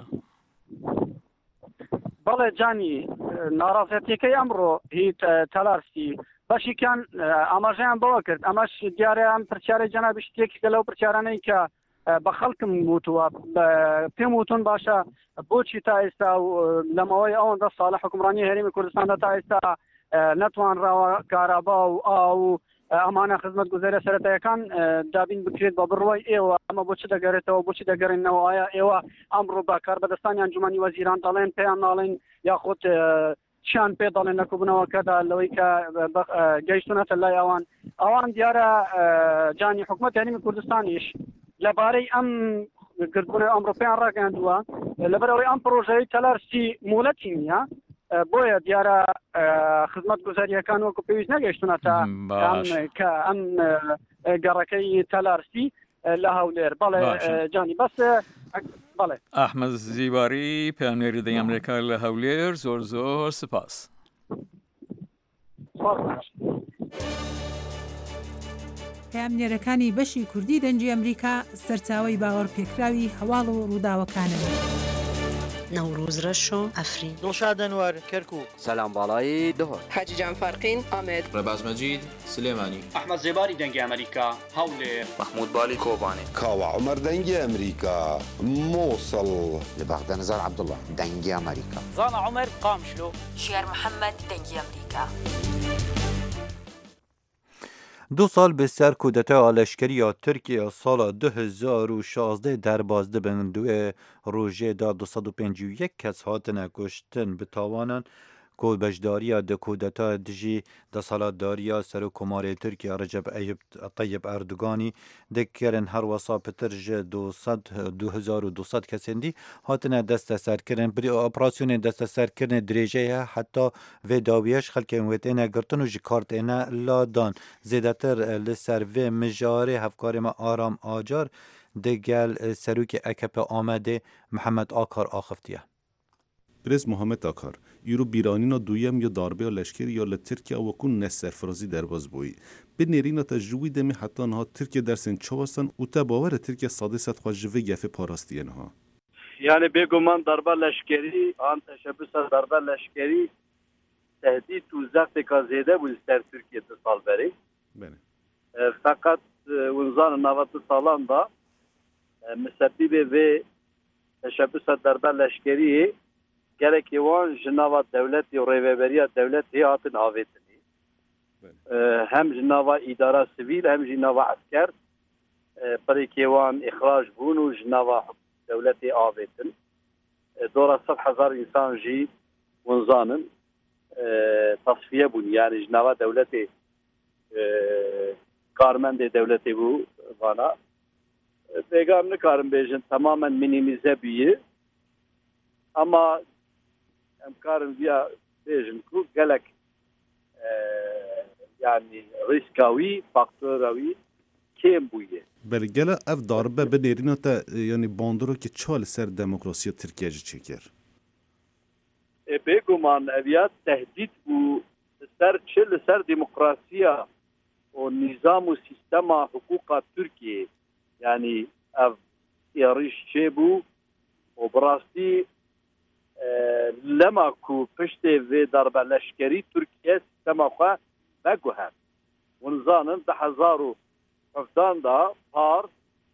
بەڵێ جانی ناڕازەتیەکەی ئەمڕۆ هیچ تەلارسی بەشیکان ئاماژەیان بەوە کرد ئەمەش دیارەیان پرسیارەی جەنابی شتێکی کە لەو پرسیارانەی کە بە خەڵکم وتووە پێم وتون باشە بۆچی تا ئێستا لەمەوەی ئەوەندە ساڵە حکومڕانی هەرێمی کوردستاندا تا ئێستا نتوانراوە کارابا و ئاو ئەمانە خزمەت گوزارە سەرەتایەکان دابین بکرێت بە بڕوای ئێوە ئەمە بۆچی دەگەرێتەوە بۆچی دەگەڕێنەوە ئایا ئێوە ئەمڕۆ بە کاربەدەستانی ئەنجومەنی وەزیران دەڵێن پێیان ناڵێن یاخود چیان پێ دەڵێن لە کوبنەوەکەدا لەوەی کە گەیشتونەتە لای ئەوان ئەوان دیارە جانی حکوومەت یاریمی کوردستانیش لەبارەی ئەم گردبوونە ئەمڕۆپیان ڕاگەاندووە لەبەرەوەی ئەم پرۆژەی تەلارسی مولەتی نییە بۆیە دیارە خزمەت گوزاریەکان وەکو پێویست نەگەیشتونەتە کە ئەم گەڕەکەی تەلارسی لە هەولێر بەڵێ جانی بەس بەڵێ ئەحمەد زیباری پێیانێری دەنگی ئەمریکا لە هەولێر زۆر زۆر سپاس. پامنێرەکانی بەشی کوردی دەنگی ئەمریکا سەرچاوەی باوەڕ پێکراوی هەواڵ و ڕووداوەکانن. نوروز رشو افرین دڵشاد ئەنوەر کەرکووک سەلام باڵایی دهۆر حاجی جان فارقین ئامێد ڕێباز مەجید سلێمانی ئەحمەد زێباری دەنگی ئەمریکا هەولێر محمود بالی کۆبانێ کاوە عومەر دەنگی ئەمریکا مووسڵ لە بەغدە نەزار عەبدوڵڵا دەنگی ئەمریکا زانا عومەر قامشلۆ شێر محەممەد دەنگی ئەمریکا. دو سال به سر کودتا لشکری ترکیه سال دو هزار و شانزده در بازده بندوی روژه دا دویست و پنجاه و یک کس هاتن کشتن به تاوانن که بجداری ده کودتا دجی ده سالات داریا سر کمار ترکیه رجب طیب اردوگانی دکرن هر وصا پترج دو هزار و دویست کسندی هاتن دست سر کرن بری اپراسیون دست سر کرن دریجه حتی و داویش خلک امویتین گرتن و جکارت اینا لادان زیدتر لسر و مجاره هفکار ما آرام آجار دگل سروک اکپ آمده محمد آکار آخفتیه. برز محمد آکار یورو بیرانینا دویم یا داربه یا لشکری یا لترکیه و کن نسرفرازی در باز بویی به نرینا تجوی دمی حتی آنها ترکیه درسن چوستن و تباور ترکیه ساده ست خواجوه گفه پاراستی انها یعنی بگو من دربه لشکری آن تشبس دربه لشکری تهدید و زخت که زیده بود در ترکیه دو سال بری بله فقط ونزان نوت سالان دا مسبب و تشبس دربه لشکری gerek evan jinava devleti و rêveberiya devletê hatin avêtinî hem jinava îdara sivîl hem jinava esker perêkê wan îxraj bûn û jinava devletê avêtin dora sed hezar însan jî winzanin tasfiye bûn yani jinava devletê karmendê devletê bû vana pêgan nikarin bêjin tamamen minimize bûye ama امکارن بیا بیشن کو گلک yani riskawi faktörrawi kim buyye belgela ev darbe be nerina ta yani bandro ki çal ser demokrasiya Türkiye çeker e beguman eviyat tehdit bu ser çil ser demokrasiya o nizam و sistema hukuka Türkiye yani ev yarış çebu o brasti لما کو پشت و ضربه لشکری ترکیه سیستم خو بگوهد ونزانن ده هزار و هفدان دا پار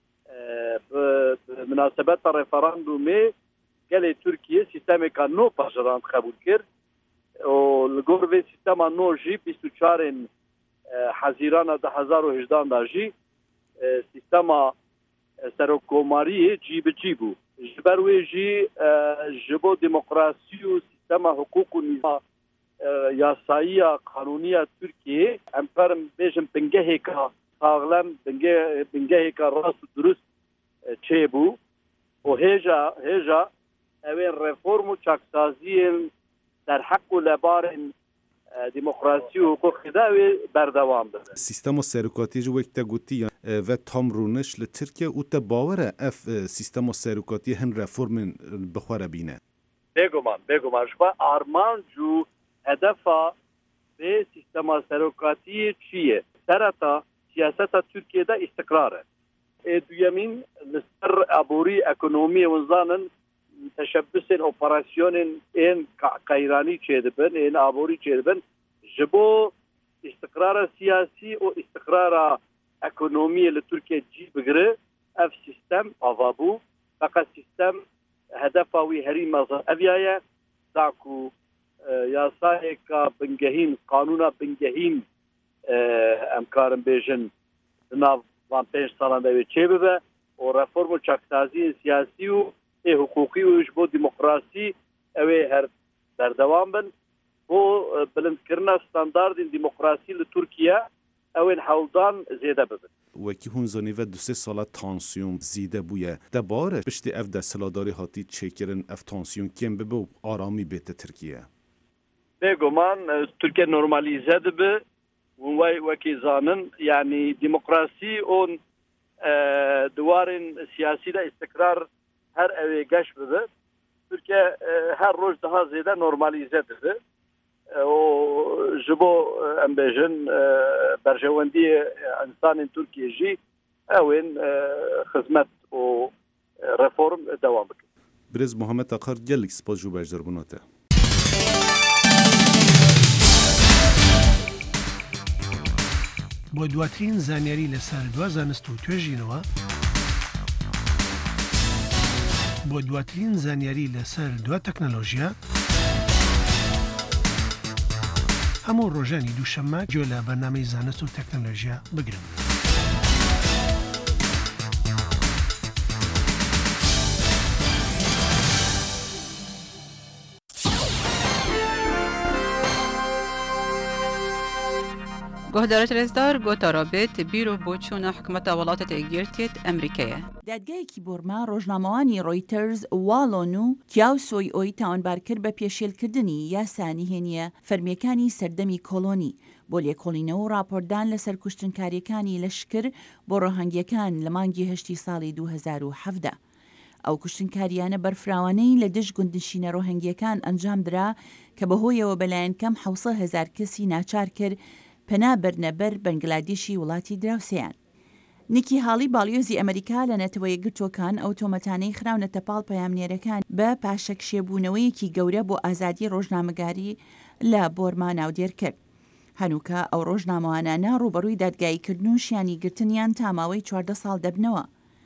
بمناسبت رفراندومی گلی ترکیه سیستم که نو پاجراند قبول کرد و لگور و سیستم نو جی بیست و چهار حزیران ده هزار و هجدان دا جی سیستم سروکوماری جی به جی بو جبروی جی جبو دموکراسی و سیستم حقوق و نظام یاسایی قانونی ترکیه امپرم بیشم بنگه که ساغلم بنگه بنگه که راست و درست چه بو و هجا هجا اوین رفرم و چاکسازی در حق و لبار دموکراسی و حقوق خداوی بردوام بده سیستم سرکاتی جو وقت گوتی و تام رونش لترکیه او تا باوره اف سیستم سرکاتی هن رفرم بخوره بینه بگو من بگو من شما آرمان جو هدفا به سیستم سرکاتی چیه سرطا سیاست ترکیه دا استقراره دویمین لسر عبوری اکنومی ونزانن تشبس اپراسیون این قیرانی چه دبن این عبوری چه دبن جبو استقرار سیاسی و استقرار اکنومی لترکیه جی بگره اف سیستم آوابو فقط سیستم هدفاوی هری مزا اویایه داکو یاسایێکە بنگەهین قانونا بنگەهین ئەمکارم بێژن ناوان پێنج ساڵان دەوێت چێ ببە و ڕەفۆرم و چاکسازی سیاسی و ێ حقوقی وش بۆ دیموکراسی ئەوێ هەر بەردەوام بن بۆ بلندکردنا ستانداردین دیموکراسی لە تورکیا ئەوێن هەوڵدان زێدە ببن. وەکی هون زانیوە دو سێ ساڵە تانسیۆن زیدە بووە دەبارە پشتی ئەف دەسەڵاتداری هاتی چێکردن ئەف تانسیۆن کێم ببە و ئارامی بێتە تورکیا. بێگومان تورکیا نۆرمالیزە دەبێ وای وەکی زانن یعنی دیموکراسی ئۆن دوارên سیاسی دا استقرار هەر ئەوێ گەشت ببێ تورکیا هەر ڕۆژ دەها زێدە نۆرمالیزە دەبێ ji bo em bêjin berjewendiyê insanên Tirkiye jî ewên xizmet û reform dewam bikin. Birêz Muhammed Aqar gelek spas jû beşdarbûna te. بۆ دواترین زانیاری لەسەر دوا زانست و توێژینەوە بۆ دواترین زانیاری لەسەر دوا تەکنەلۆژیا هەموو ڕۆژانی دووشەممە گوێ لە بەرنامەی زانست و تەکنەلۆژیا بگرن. گهدارت رزدار گوتا رابط بیرو بوچونا حکمت ولاتت اگیرتیت امریکیه. دادگایەکی بۆرما ڕۆژنامەوانی ڕۆیتەرز واڵۆن و کیاوسۆی ئۆی تاوانبار کرد بە پێشێلکردنی یاسانی هێنیە فەرمیەکانی سەردەمی کۆلۆنی بۆ لێکۆڵینەوە و راپۆردان لەسەر کوشتنکاریەکانی لەشکر بۆ ڕەهەنگیەکان لە مانگی هەشتی ساڵی دوو هەزار و هەڤدە. ئەو کوشتنکاریانە بەرفراوانەی لە دژ گوندنشینە ڕۆهەنگیەکان ئەنجام درا کە بەهۆیەوە بەلایەن کەم حوسە هەزار کەسی ناچار کرد پەنا بەرنەبەر بەنگلادێشی وڵاتی دراوسەیان. نیکی هاڵی باڵیۆزی ئەمریکا لە نەتەوە یەکگرتوەکان ئەو تۆمەتانەی خراونەتە پاڵ پەیامنێرەکان بە پاشەکشێبوونەوەیەکی گەورە بۆ ئازادی ڕۆژنامەگاری لە بۆرما ناودێر کرد. هەنووکە ئەو ڕۆژنامەوانانە ڕوبەڕووی دادگاییکردن و شیانی گرتنیان تاماوەی چواردە ساڵ دەبنەوە.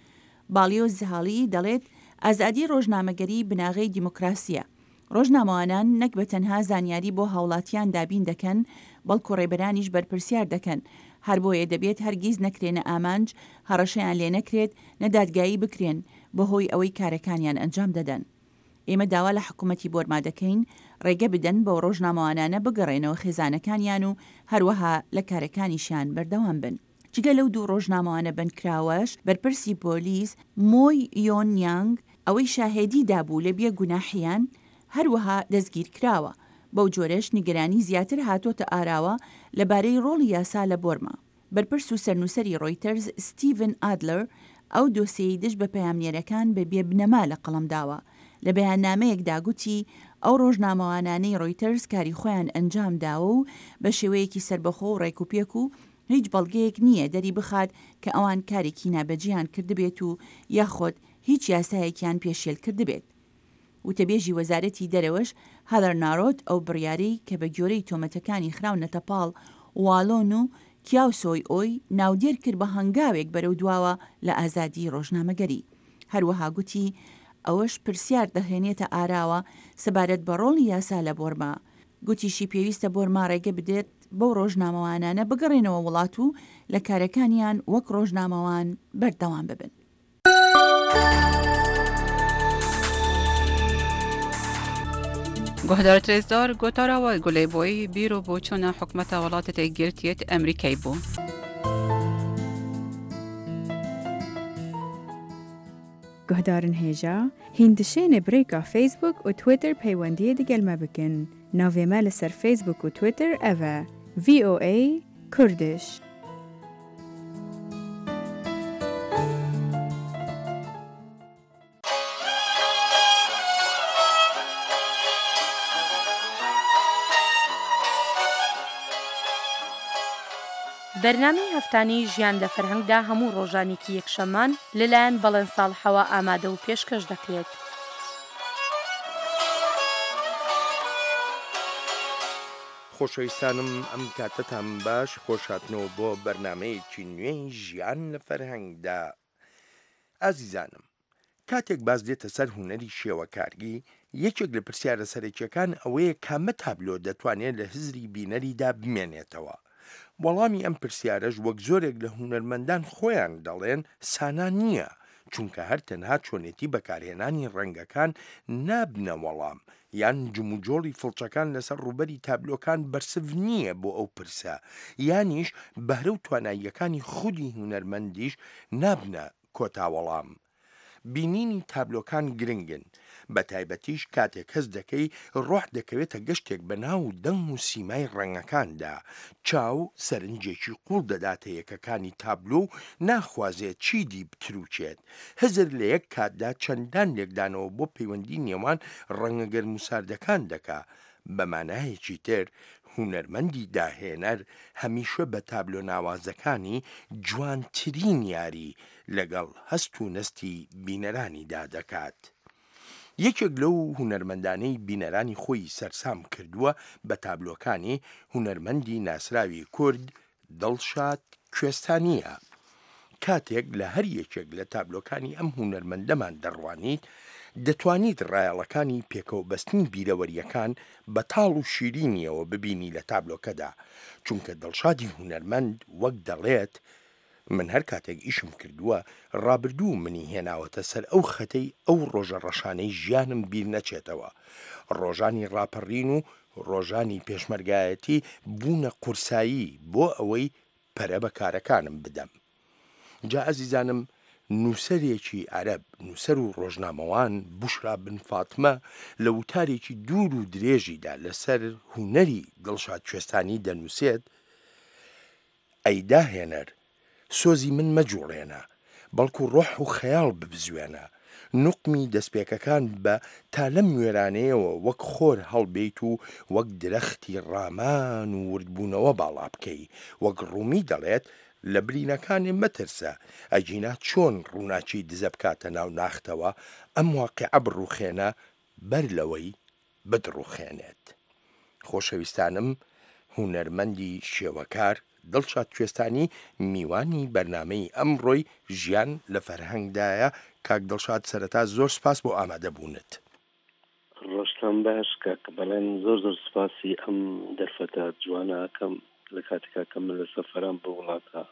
باڵیۆز هاڵی دەڵێت ئازادی ڕۆژنامەگەری بناغەی دیموکراسیە. ڕۆژنامەوانان نەک بە تەنها زانیاری بۆ هاوڵاتیان دابین دەکەن بەڵکو ڕێبەرانیش بەرپرسیار دەکەن هەر بۆیە دەبێت هەرگیز نەکرێنە ئامانج هەڕەشەیان لێ نەکرێت نەدادگایی بکرێن بەهۆی ئەوەی کارەکانیان ئەنجام دەدەن. ئێمە داوا لە حکوومەتی بۆرما دەکەین ڕێگە بدەن بۆ ڕۆژنامەوانانە بگەڕێنەوە خێزانەکانیان و هەروەها لە کارەکانیشیان بەردەوام بن. جگە لەو دوو ڕۆژنامەوانە بنکراوەش بەرپرسی پۆلیس مۆی یۆنیانگ ئەوەی شاهێدی دابوو لە بێ گوناحیان هەروەها دەستگیر کراوە. بەو جۆرەش نیگەرانی زیاتر هاتۆتە ئاراوە لەبارەی ڕۆڵی یاسا لە بۆرما. بەرپرس و سەرنووسەری ڕۆیتەرز ستیڤن ئادلەر ئەو دۆسیەی دژ بە پەیامنێرەکان بە بێبنەما لە قەڵم داوە. لە بەیاننامەیەکدا گوتی ئەو ڕۆژنامەوانانەی ڕۆیتەرز کاری خۆیان ئەنجام داوە و بە شێوەیەکی سربەخۆ و ڕێکوپێک و هیچ بەڵگەیەک نییە دەری بخات کە ئەوان کارێکی نابەجیان کردبێت و یاخۆت هیچ یاسایەکیان پێشێل کردبێت. وتەبێژی وەزارەتی دەرەوەش هەدەر نارۆت ئەو بڕیارەی کە بە گۆرەی تۆمەتەکانی خراونەتە پاڵ واڵۆن و کیاوسۆی ئۆی ناودێر کرد بە هەنگاوێک بەرەو دواوە لە ئازادی ڕۆژنامەگەری. هەروەها گوتی ئەوەش پرسیار دەهێنێتە ئاراوە سەبارەت بە ڕۆڵی یاسا لە بۆرما. گوتیشی پێویستە بۆرما ڕێگە بدێت بەو ڕۆژنامەوانانە بگەڕێنەوە وڵات و لە کارەکانیان وەک ڕۆژنامەوان بەردەوام ببن. گهدارت رزدار گوتارا و گلی بوی بیرو بوچونا حکمت ولاتت اگیرتیت امریکای بو. گهدارن هیجا هندشین بریکا فیسبوک و تویتر پیوندی دیگل مبکن. ناوی مال سر فیسبوک و تویتر اوه وی او ای کردش. بەرنامەی هەفتانەی ژیان لە فەرهەنگدا هەموو ڕۆژانێکی یەکشەممان لەلایەن بەڵێن ساڵحەوە ئامادە و پێشکەش دەکرێت. خۆشەویستانم ئەم کاتتان باش خۆشهاتنەوە بۆ بەرنامەیەکی نوێی ژیان لە فەرهەنگدا. ئازیزانم کاتێک باز دێتە سەر هوەری شێوەکارگی یەکێک لە پرسیارە سەرەکیەکان ئەوەیە کامە تابلۆ دەتوانێت لە هزری بینەریدا بمێنێتەوە. وەڵامی ئەم پرسیارەش وەک زۆرێک لە هونەرمەندان خۆیان دەڵێن سانا نییە، چونکە هەر تەنها چۆنێتی بەکارهێنانی ڕەنگەکان نابنە وەڵام یان جموجۆڵی فڵچەکان لەسەر ڕوبەری تابلۆکان بەرسف نییە بۆ ئەو پرسە، یانیش بەهرە و تواناییەکانی خودی هونەرمەندیش نابنە کۆتاوەڵام. بینینی تابلۆکان گرنگن، بە تایبەتیش کاتێک هەز دەکەی ڕۆح دەکەوێتە گەشتێک بە ناو دەنگ و سیمای ڕەنگەکاندا، چاو سەرنجێکی قوڵ دەداتە یەکەکانی تابلۆ و ناخوازێت چیدی بتروچێت. هەزر لە یەک کاتدا چەندان لێکدانەوە بۆ پەیوەندی نێوان ڕەنگە گەرم و ساردەکان دەکا. بەمانایەکی تر هونەرمەندی داهێنەر هەمیشە بە تابلۆ ناوازەکانی جوانترین یاری لەگەڵ هەست و نەستی بینەرانیدا دەکات. یەکێک لەو هونەرمەندانەی بینەرانی خۆی سەرسام کردووە بە تابلۆکانی هونەرمەندی ناسراوی کورد دڵشاد کوێستانیە. کاتێک لە هەر یەکێک لە تابلۆکانی ئەم هونەرمەندەمان دەڕوانیت، دەتوانیت ڕایەڵەکانی پێکەوە بەستنی بیرەوەریەکان بە تاڵ و شیرینیەوە ببینی لە تابلۆکەدا، چونکە دڵشادی هونەرمەند وەک دەڵێت من هەر کاتێک ئیشم کردووە ڕابردوو منی هێناوەتە سەر ئەو خەتەی ئەو ڕۆژە ڕەشانەی ژیانم بیر نەچێتەوە. ڕۆژانی ڕاپەڕین و ڕۆژانی پێشمەرگایەتی بوونە قورسایی بۆ ئەوەی پەرە بە کارەکانم بدەم. جا ئەزیزانم، نووسەرێکی عەرەب، نووسەر و ڕۆژنامەوان بوشرا بن فاتمە لە وتارێکی دوور و درێژیدا لەسەر هونەری دڵشاد کوێستانی دەنووسێت: ئەیدا هێنەر، سۆزی من مەجوڵێنە، بەڵکو ڕۆح و خەیاڵ ببزوێنە، نوقمی دەستپێکەکان بە تا لەم وێرانەیەوە وەک خۆر هەڵبێیت و وەک درەختی ڕامان و وردبوونەوە باڵا بکەی. وەک ڕوومی دەڵێت لە برینەکانی مەترسە، ئەجینا چۆن ڕووناچی دزە بکاتە ناو ناختەوە، ئەم واقعە بڕوخێنە بەر لەوەی بدڕوخێنێت. خۆشەویستانم، هونەرمەندی شێوەکار دڵشاد کوێستانی میوانی بەرنامەی ئەمڕۆی ژیان لە فەرهەنگدایە. کاک دڵشاد، سەرەتا زۆر سپاس بۆ ئامادەبوونت. ڕۆژتان باش کاک، بەڵێن زۆر زۆر سپاسی ئەم دەرفەتە جوانەکەم لە کاتێکا کە من لە سەفەرام بە وڵاتە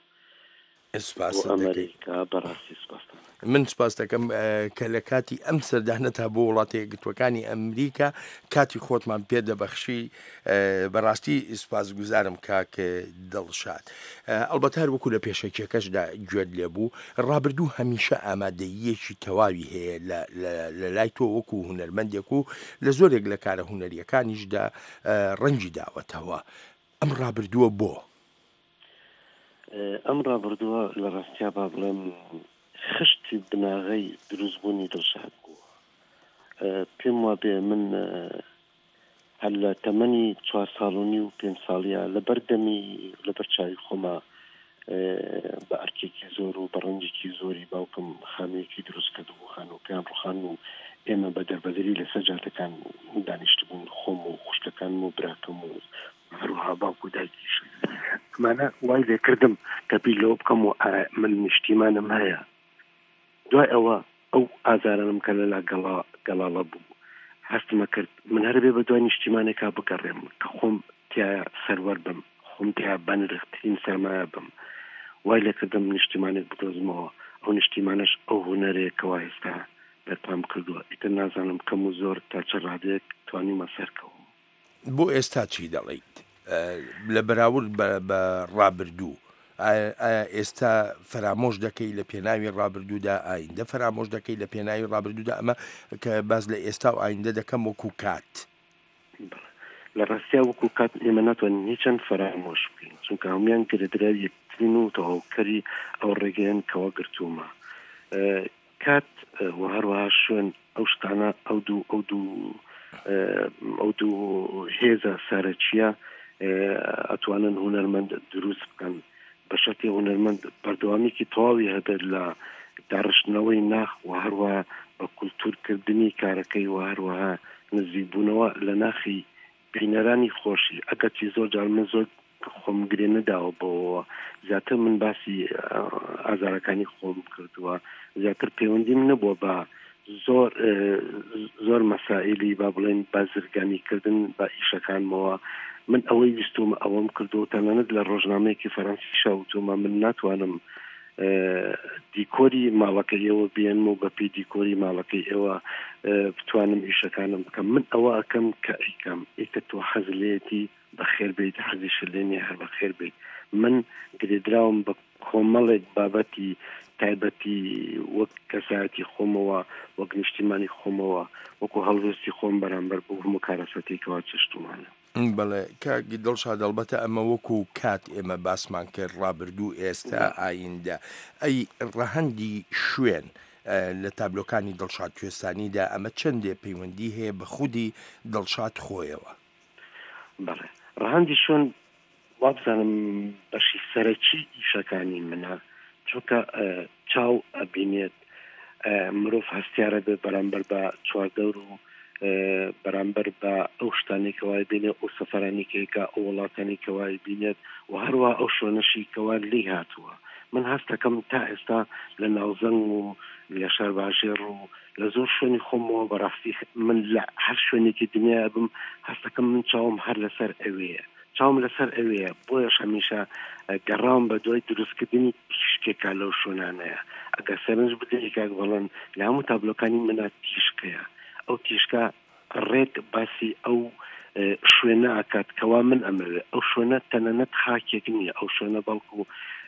ئەمریکا. بەڕاستی سپاسان. من سپاس دەکەم کە لە کاتی ئەم سەردانەتا بۆ وڵاتە یەکگرتوەکانی ئەمریکا کاتی خۆتمان پێدەبەخشی. بەڕاستی سپاس گوزارم کاک دڵشاد. ئەڵبەت هەر وەکو لە پێشەکیەکەشدا گوێت لێبوو، ڕابردوو هەمیشە ئامادەییەکی تەواوی هەیە لە لای تۆ وەکو هونەرمەندێک و لە زۆرێک لە کارە هونەریەکانیشدا ڕەنجی داوەتەوە. ئەم ڕابردووە بۆ؟ ئەم ڕابردووە لە ڕاستیا با بڵێم خشتی بناغەی دروستبوونی دڵشاد بوو. پێم وا بێ من هەر لە تەمەنی چوار ساڵونی و پێنج ساڵیە لە بەردەمی لە بەرچاوی خۆما بە ئەرکێکی زۆر و بە ڕەنجێکی زۆری باوکم خانوویەکی دروست کرد و خانووەکان ڕوخان و ئێمە بە دەربەدەری لە سەجاتەکان دانیشت بوون، خۆم و خوشتەکانم و براکەم و هەروەها باوک و دایکیش. ئەمانە وای لێ کردم کە بیلەوە بکەم و من نیشتیمانم هەیە. دوای ئەوە ئەو ئازارانم کە لەلا گەڵاڵە بوو هەستمە کرد من هەر بێ بە دوای نیشتیمانێکا بگەڕێم کە خۆم تایە سەروەر بم، خۆم تیا بەنرخترین سەرمایە بم. وای لێ کردم نیشتیمانێک بدۆزمەوە. ئەو نیشتیمانەش ئەو هونەرەیە کەوا ئێستا بەرپام کردووە. ئیتر نازانم کەم و زۆر تا چە ڕادەیەک توانیمە سەرکەوم. بۆ ئێستا چی دەڵێیت لە بەراورد بە ڕابردوو؟ ئێستا فرامۆش دەکەی لە پێناوی ڕابردوودا، ئایندە فرامۆش دەکەی لە پێناوی ڕابردوودا؟ ئەمە کە باز لە ئێستا و ئایندە دەکەم وەکو کات. لە ڕاستیا وەکو کات ئێمە ناتوانین هیچەند فرامۆش بکەین، چونکە هەمویان گرەدرا یەکترین و تەواوکەری ئەو ڕێگەیان کەوا گرتوومە. کات و هەروەها شوێن ئەو شتانە ئەو دوو ئەو دوو ئەو دوو هێزە سەرەکیە ئەتوانن هونەرمەند دروست بکەن. بە شەرتی هونەرمەند بەردەوامێکی تەواوی هەبێت لە داڕشتنەوەی ناخ و هەروەها بە کولتورکردنی کارەکەی و هەروەها نزیکبوونەوە لە ناخی بینەرانی خۆشی. ئەگەرچی زۆر جار من زۆر خۆم گرێ نەداوە بەوە، زیاتر من باسی ئازارەکانی خۆم کردووە، زیاتر پەیوەندیم نەبووە بە زۆر زۆر مەسائلی با بڵێن بازرگانیکردن بە ئیشەکانمەوە من ئەوەی ویستومە ئەوەم کردو تەنانەت لە ڕۆژنامەیەکی فەڕەنسی شاوتومە من ناتوانم دیکۆری ماڵەکەی ئێوە بێنم و بەپی دیکۆری ماڵەکەی ئێوە بتوانم ئیشەکانم بکەم من ئەوە ئەەکەم کە ئەیکەم ئیکە تۆ حەز لێتی بەخێر بێت حەزیش لێنێ هەر بەخێر بێت من گرێدراوم بە کۆمەڵێک بابەتی تایبەتی وەک کەسایەتی خۆمەوە وەک نیشتیمانی خۆمەوە وەکو هەڵوێستی خۆم بەرامبەر بۆ هەموو کارەسەتێکەوە چشتومانە بەڵێ کاگی دڵشاد دەڵبەتە ئەمە وەکو کات ئێمە باسمان کرد ڕابردوو ئێستا ئایندە ئەی ڕەهەندی شوێن لە تابلۆکانی دڵشاد کوێستانیدا ئەمە چەندێ پەیوەندی هەیە بە خودی دڵشاد خۆیەوە بەڵێ ڕەهەندی شوێن وابزانم بەشی سەرەکی ئیشەکانی منە چونکە چاو ئەبینێت مرۆڤ هەستیارە بێ بەرامبەر بە چواردەور و بەرامبەر بە ئەو شتانی کەوای بینێت ئەو سەفەرانی کەیکە ئەو وڵاتانی کەوای بینێت و هەروە ئەو شوێنەشی کەوا لی هاتووە من هەستەکەم تا ئێستا لە ناوزەنگ و لە شار باژێر و لە زۆر شوێنی خۆمەوە بەڕاستی من لە هەر شوێنێکی دنیا بم هەستەکەم من چاوم هەر لەسەر ئەوەیە چاوم لەسەر ئەوەیە بۆیەش هەمیشە گەڕام بە دوای دروستکردنی تیشکێکا لەو شوێنانەیە ئەگەر سەرنج بدەی کاک بەڵێن لە هەموو تابلۆکانی منە تیشکەیە ئەو تیشکە ڕێک باسی ئەو شوێنە ئاکات کەوا من ئەمەوێ ئەو شوێنە تەنەنەت خاکێک نییە ئەو شوێنە بەڵکو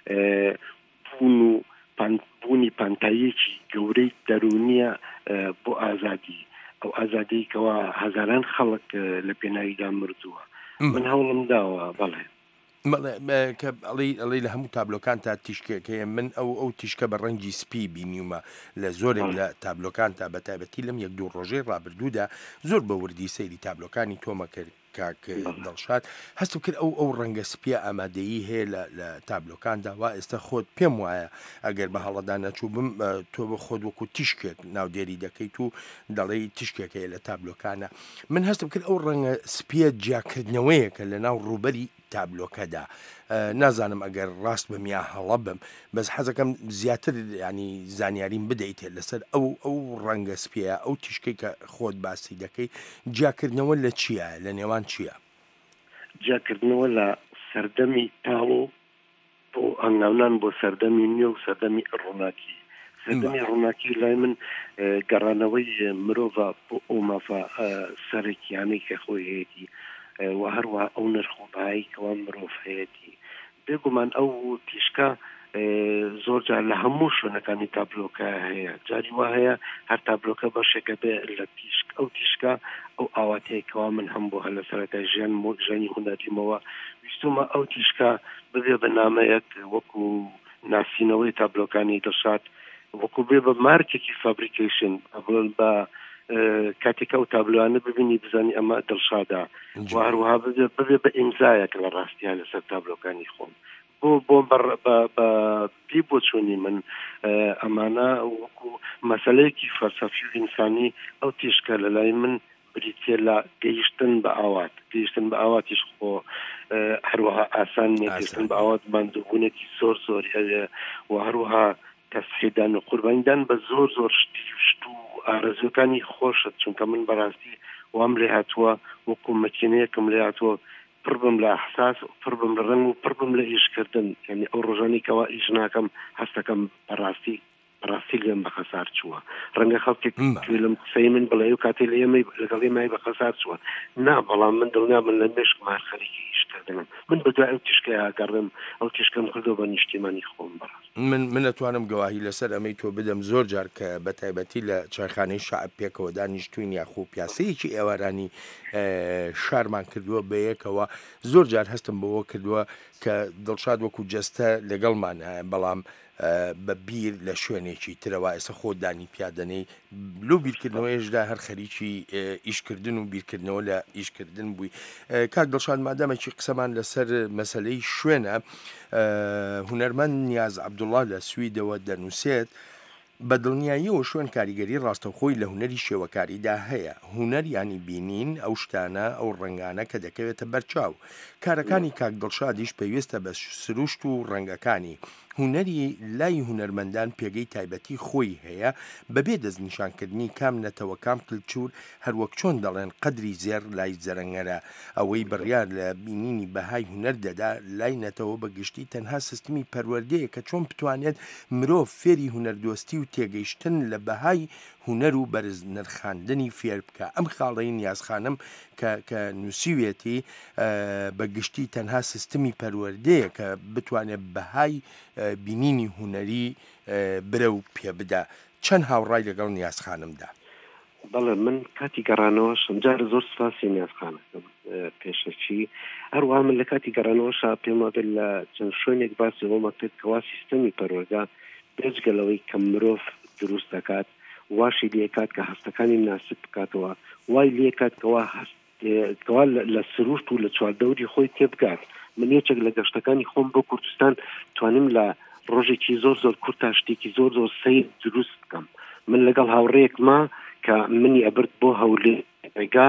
بوون و بوونی پانتاییەکی گەورەی دەرونیە بۆ ئازادی ئەو ئازادی کەوا هەزاران خەڵک لە پێناویدا مردووە من هەوڵم داوە بەڵێ کە ئەڵی ئەڵی لە هەموو تابلۆکان تا تیشکێکەیە من ئەو ئەو تیشکە بە ڕەنگی سپی بینیومە لە زۆرێک لە تابلۆکان تا بەتایبەتی لەم یەک دوو ڕۆژەی ڕابردوودا زۆر بە وردی سەیری تابلۆکانی تۆمە کرد کاک دڵشاد هەستم کرد ئەو ئەو ڕەنگە سپیە ئامادەیی هەیە لە تابلۆکاندا وا ئێستا خۆت پێم وایە ئەگەر بە هەڵەدا نەچوو بم تۆ بە خۆت وەکو تیشکێک ناودێری دەکەیت و دەڵێی تیشکێکەیە لە تابلۆکانە من هەستم کرد ئەو ڕەنگە سپیە جیاکردنەوەیەکە لە ناو ڕوبەری تابلۆکەدا نازانم ئەگەر ڕاست بم یا هەڵە بم بەس حەزەکەم زیاتر ینی زانیاریم بدەیت لەسەر ئەو ئەو ڕەنگە سپیە ئەو تیشکەی کە خۆت باسی دەکەی جیاکردنەوە لە چییە لە نێوان چییە جیاکردنەوە لە سەردەمی تاڵۆ بۆ ئەنگاونان بۆ سەردەمی نیە و سەردەمی ڕووناکی سەردەمی ڕووناکی لای من گەڕانەوەی مرۆڤ بۆ ئەو مافە سەرێکیانەی کە خۆی هەیەی و هەروە ئەو نرخۆبایی کەوا مرۆڤ هەیەی بێگومان ئەو تیشکە زۆر جار لە هەموو شوێنەکانی تابلۆکە هەیە جاری وا هەیە هەر تابلۆکە بەشێکە بێ لە تیشک ئەو تیشکە ئەو ئاواتەیەکەوە من هەم بۆ هەر لە سەرەتای ژیان ژیانی هونەریمەوە ویستومە ئەو تیشکە ببێ بە نامەیەک وەکو ناسینەوەی تابلۆکانی دڵشاد وەکو بێ بە مارکێکی فابریکیشن بە کاتێکە ئەو تابلوانە ببینی بزانی ئەمە دڵشادا و هەروەها ببێ بە ئیمزایەک لە ڕاستیان لەسەر تابلۆکانی خۆم بۆ بۆ بە پێی بۆ چوونی من ئەمانە وەکو مەسەلەیەکی فەلسەفی و ئینسانی ئەو تیشکە لە لای من بریتێ لە گەیشتن بە ئاوات گەیشتن بە ئاواتیش خۆ هەروەها ئاسان نیە گەیشتن بە ئاوات ماندووبوونێکی زۆر زۆر هەیە و هەروەها تەسخیدان و قوربانیدان بە زۆر زۆر شت و ئارەزوەکانی خۆشت چونکە من بەڕاستی وام لێ هاتووە وەکو مەکینەیەکم لێ هاتووە پڕ بم لە احساس پڕ بم لە ڕەنگ و پڕ بم لە ئیشکردن یعنی ئەو ڕۆژانی کەوا ئیش ناکەم هەستەکەم بەڕاستی ڕاستی لێم بە خەسار چووە ڕەنگە خەڵکێک لەم قسەی من بڵێ و کاتێ لە ئێمەی لەگەڵ ئێمەی بە خەسار چووە نا بەڵام من دڵنیا من لە مێشک مار خەریکی ئیشکردنم من بەدوای ئەو تیشکەی ئاگەڕم ئەو تیشکەم کردەوە بە نیشتیمانی خۆم بەڕاست من من ئەتوانم گەواهی لەسەر ئەمەی تۆ بدەم زۆر جار کە بە تایبەتی لە چایخانەی شعب پێکەوە دانیشتوین یاخۆ پیاسەیەکی ئێوارانی شارمان کردووە بە یەکەوە زۆر جار هەستم بەوە کردووە کە دڵشاد وەکو جەستە لەگەڵمانە بەڵام بە بیر لە شوێنێکی ترەوە ئێستا خۆ دانی پیادەنەی لۆ بیرکردنەوەیشدا هەر خەریکی ئیشکردن و بیرکردنەوە لە ئیشکردن بووی کاک دڵشاد مادامێکی قسەمان لەسەر مەسەلەی شوێنە هونەرمەند نیاز عەبدوڵڵا لە سویدەوە دەنووسێت بە دڵنیاییەوە شوێن کاریگەری ڕاستەوخۆی لە هونەری شێوەکاریدا هەیە هونەر ینی بینین ئەو شتانە ئەو ڕنگانە کە دەکەوێتە بەرچاو کارەکانی کاک دڵشادیش پێویستە بە سروشت و ڕەنگەکانی هوەری لای هوەرمەندان پێگەی تایبەتی خۆی هەیە بەبێ دەستنیشانکردنی کام نەتەوە کام کلچور هەروەک چۆن دەڵێن قەدری زێر لای زەرەنگەرە ئەوەی بڕیار لە بینینی بەهای هوەر دەدا لای نەتەوە بەگشتی تەنها سیستمی پەروەردەیە کە چۆن بتوانێت مرۆڤ فێری هوەردۆستی و تێگەیشتن لە بەهای هوەر و بەرز نرخاندنی فێر بکە. ئەم خاڵەی نیازخانم کە نووسیوێتی بەگشتی تەنها سیستمی پەروەردەیە کە بتوانێت بەهای بینینی هوەری برە و پێ بدە. چەند هاوڕای لەگەڵ نیازخانمدا؟ بەڵێ من کاتی گەڕانەوە شەمجار زۆر سپاسی نیازخانەکەم پێشەچی هەروەها من لە کاتی گەڕانەوەشا پێم وابێت لە چەند شوێنێک باسی ئەوەمە کرد کەوا سیستەمی پەروەردە بێجگەلەوەی کە مرۆڤ دروست دەکات واشی لێکات کە هەستەکانی مناسب بکاتەوە وای لێکات کەوا کەوا لە سروشت و لە چواردەوری خۆی تێبگات. من یەکێک لە گەشتەکانی خۆم بۆ کوردستان توانیم لە ڕۆژێکی زۆر زۆر کورتا شتێکی زۆر زۆر سیر دروست بکەم. من لەگەڵ هاوڕێیەکما کە منی ئەبرد بۆ هەولێ ڕێگا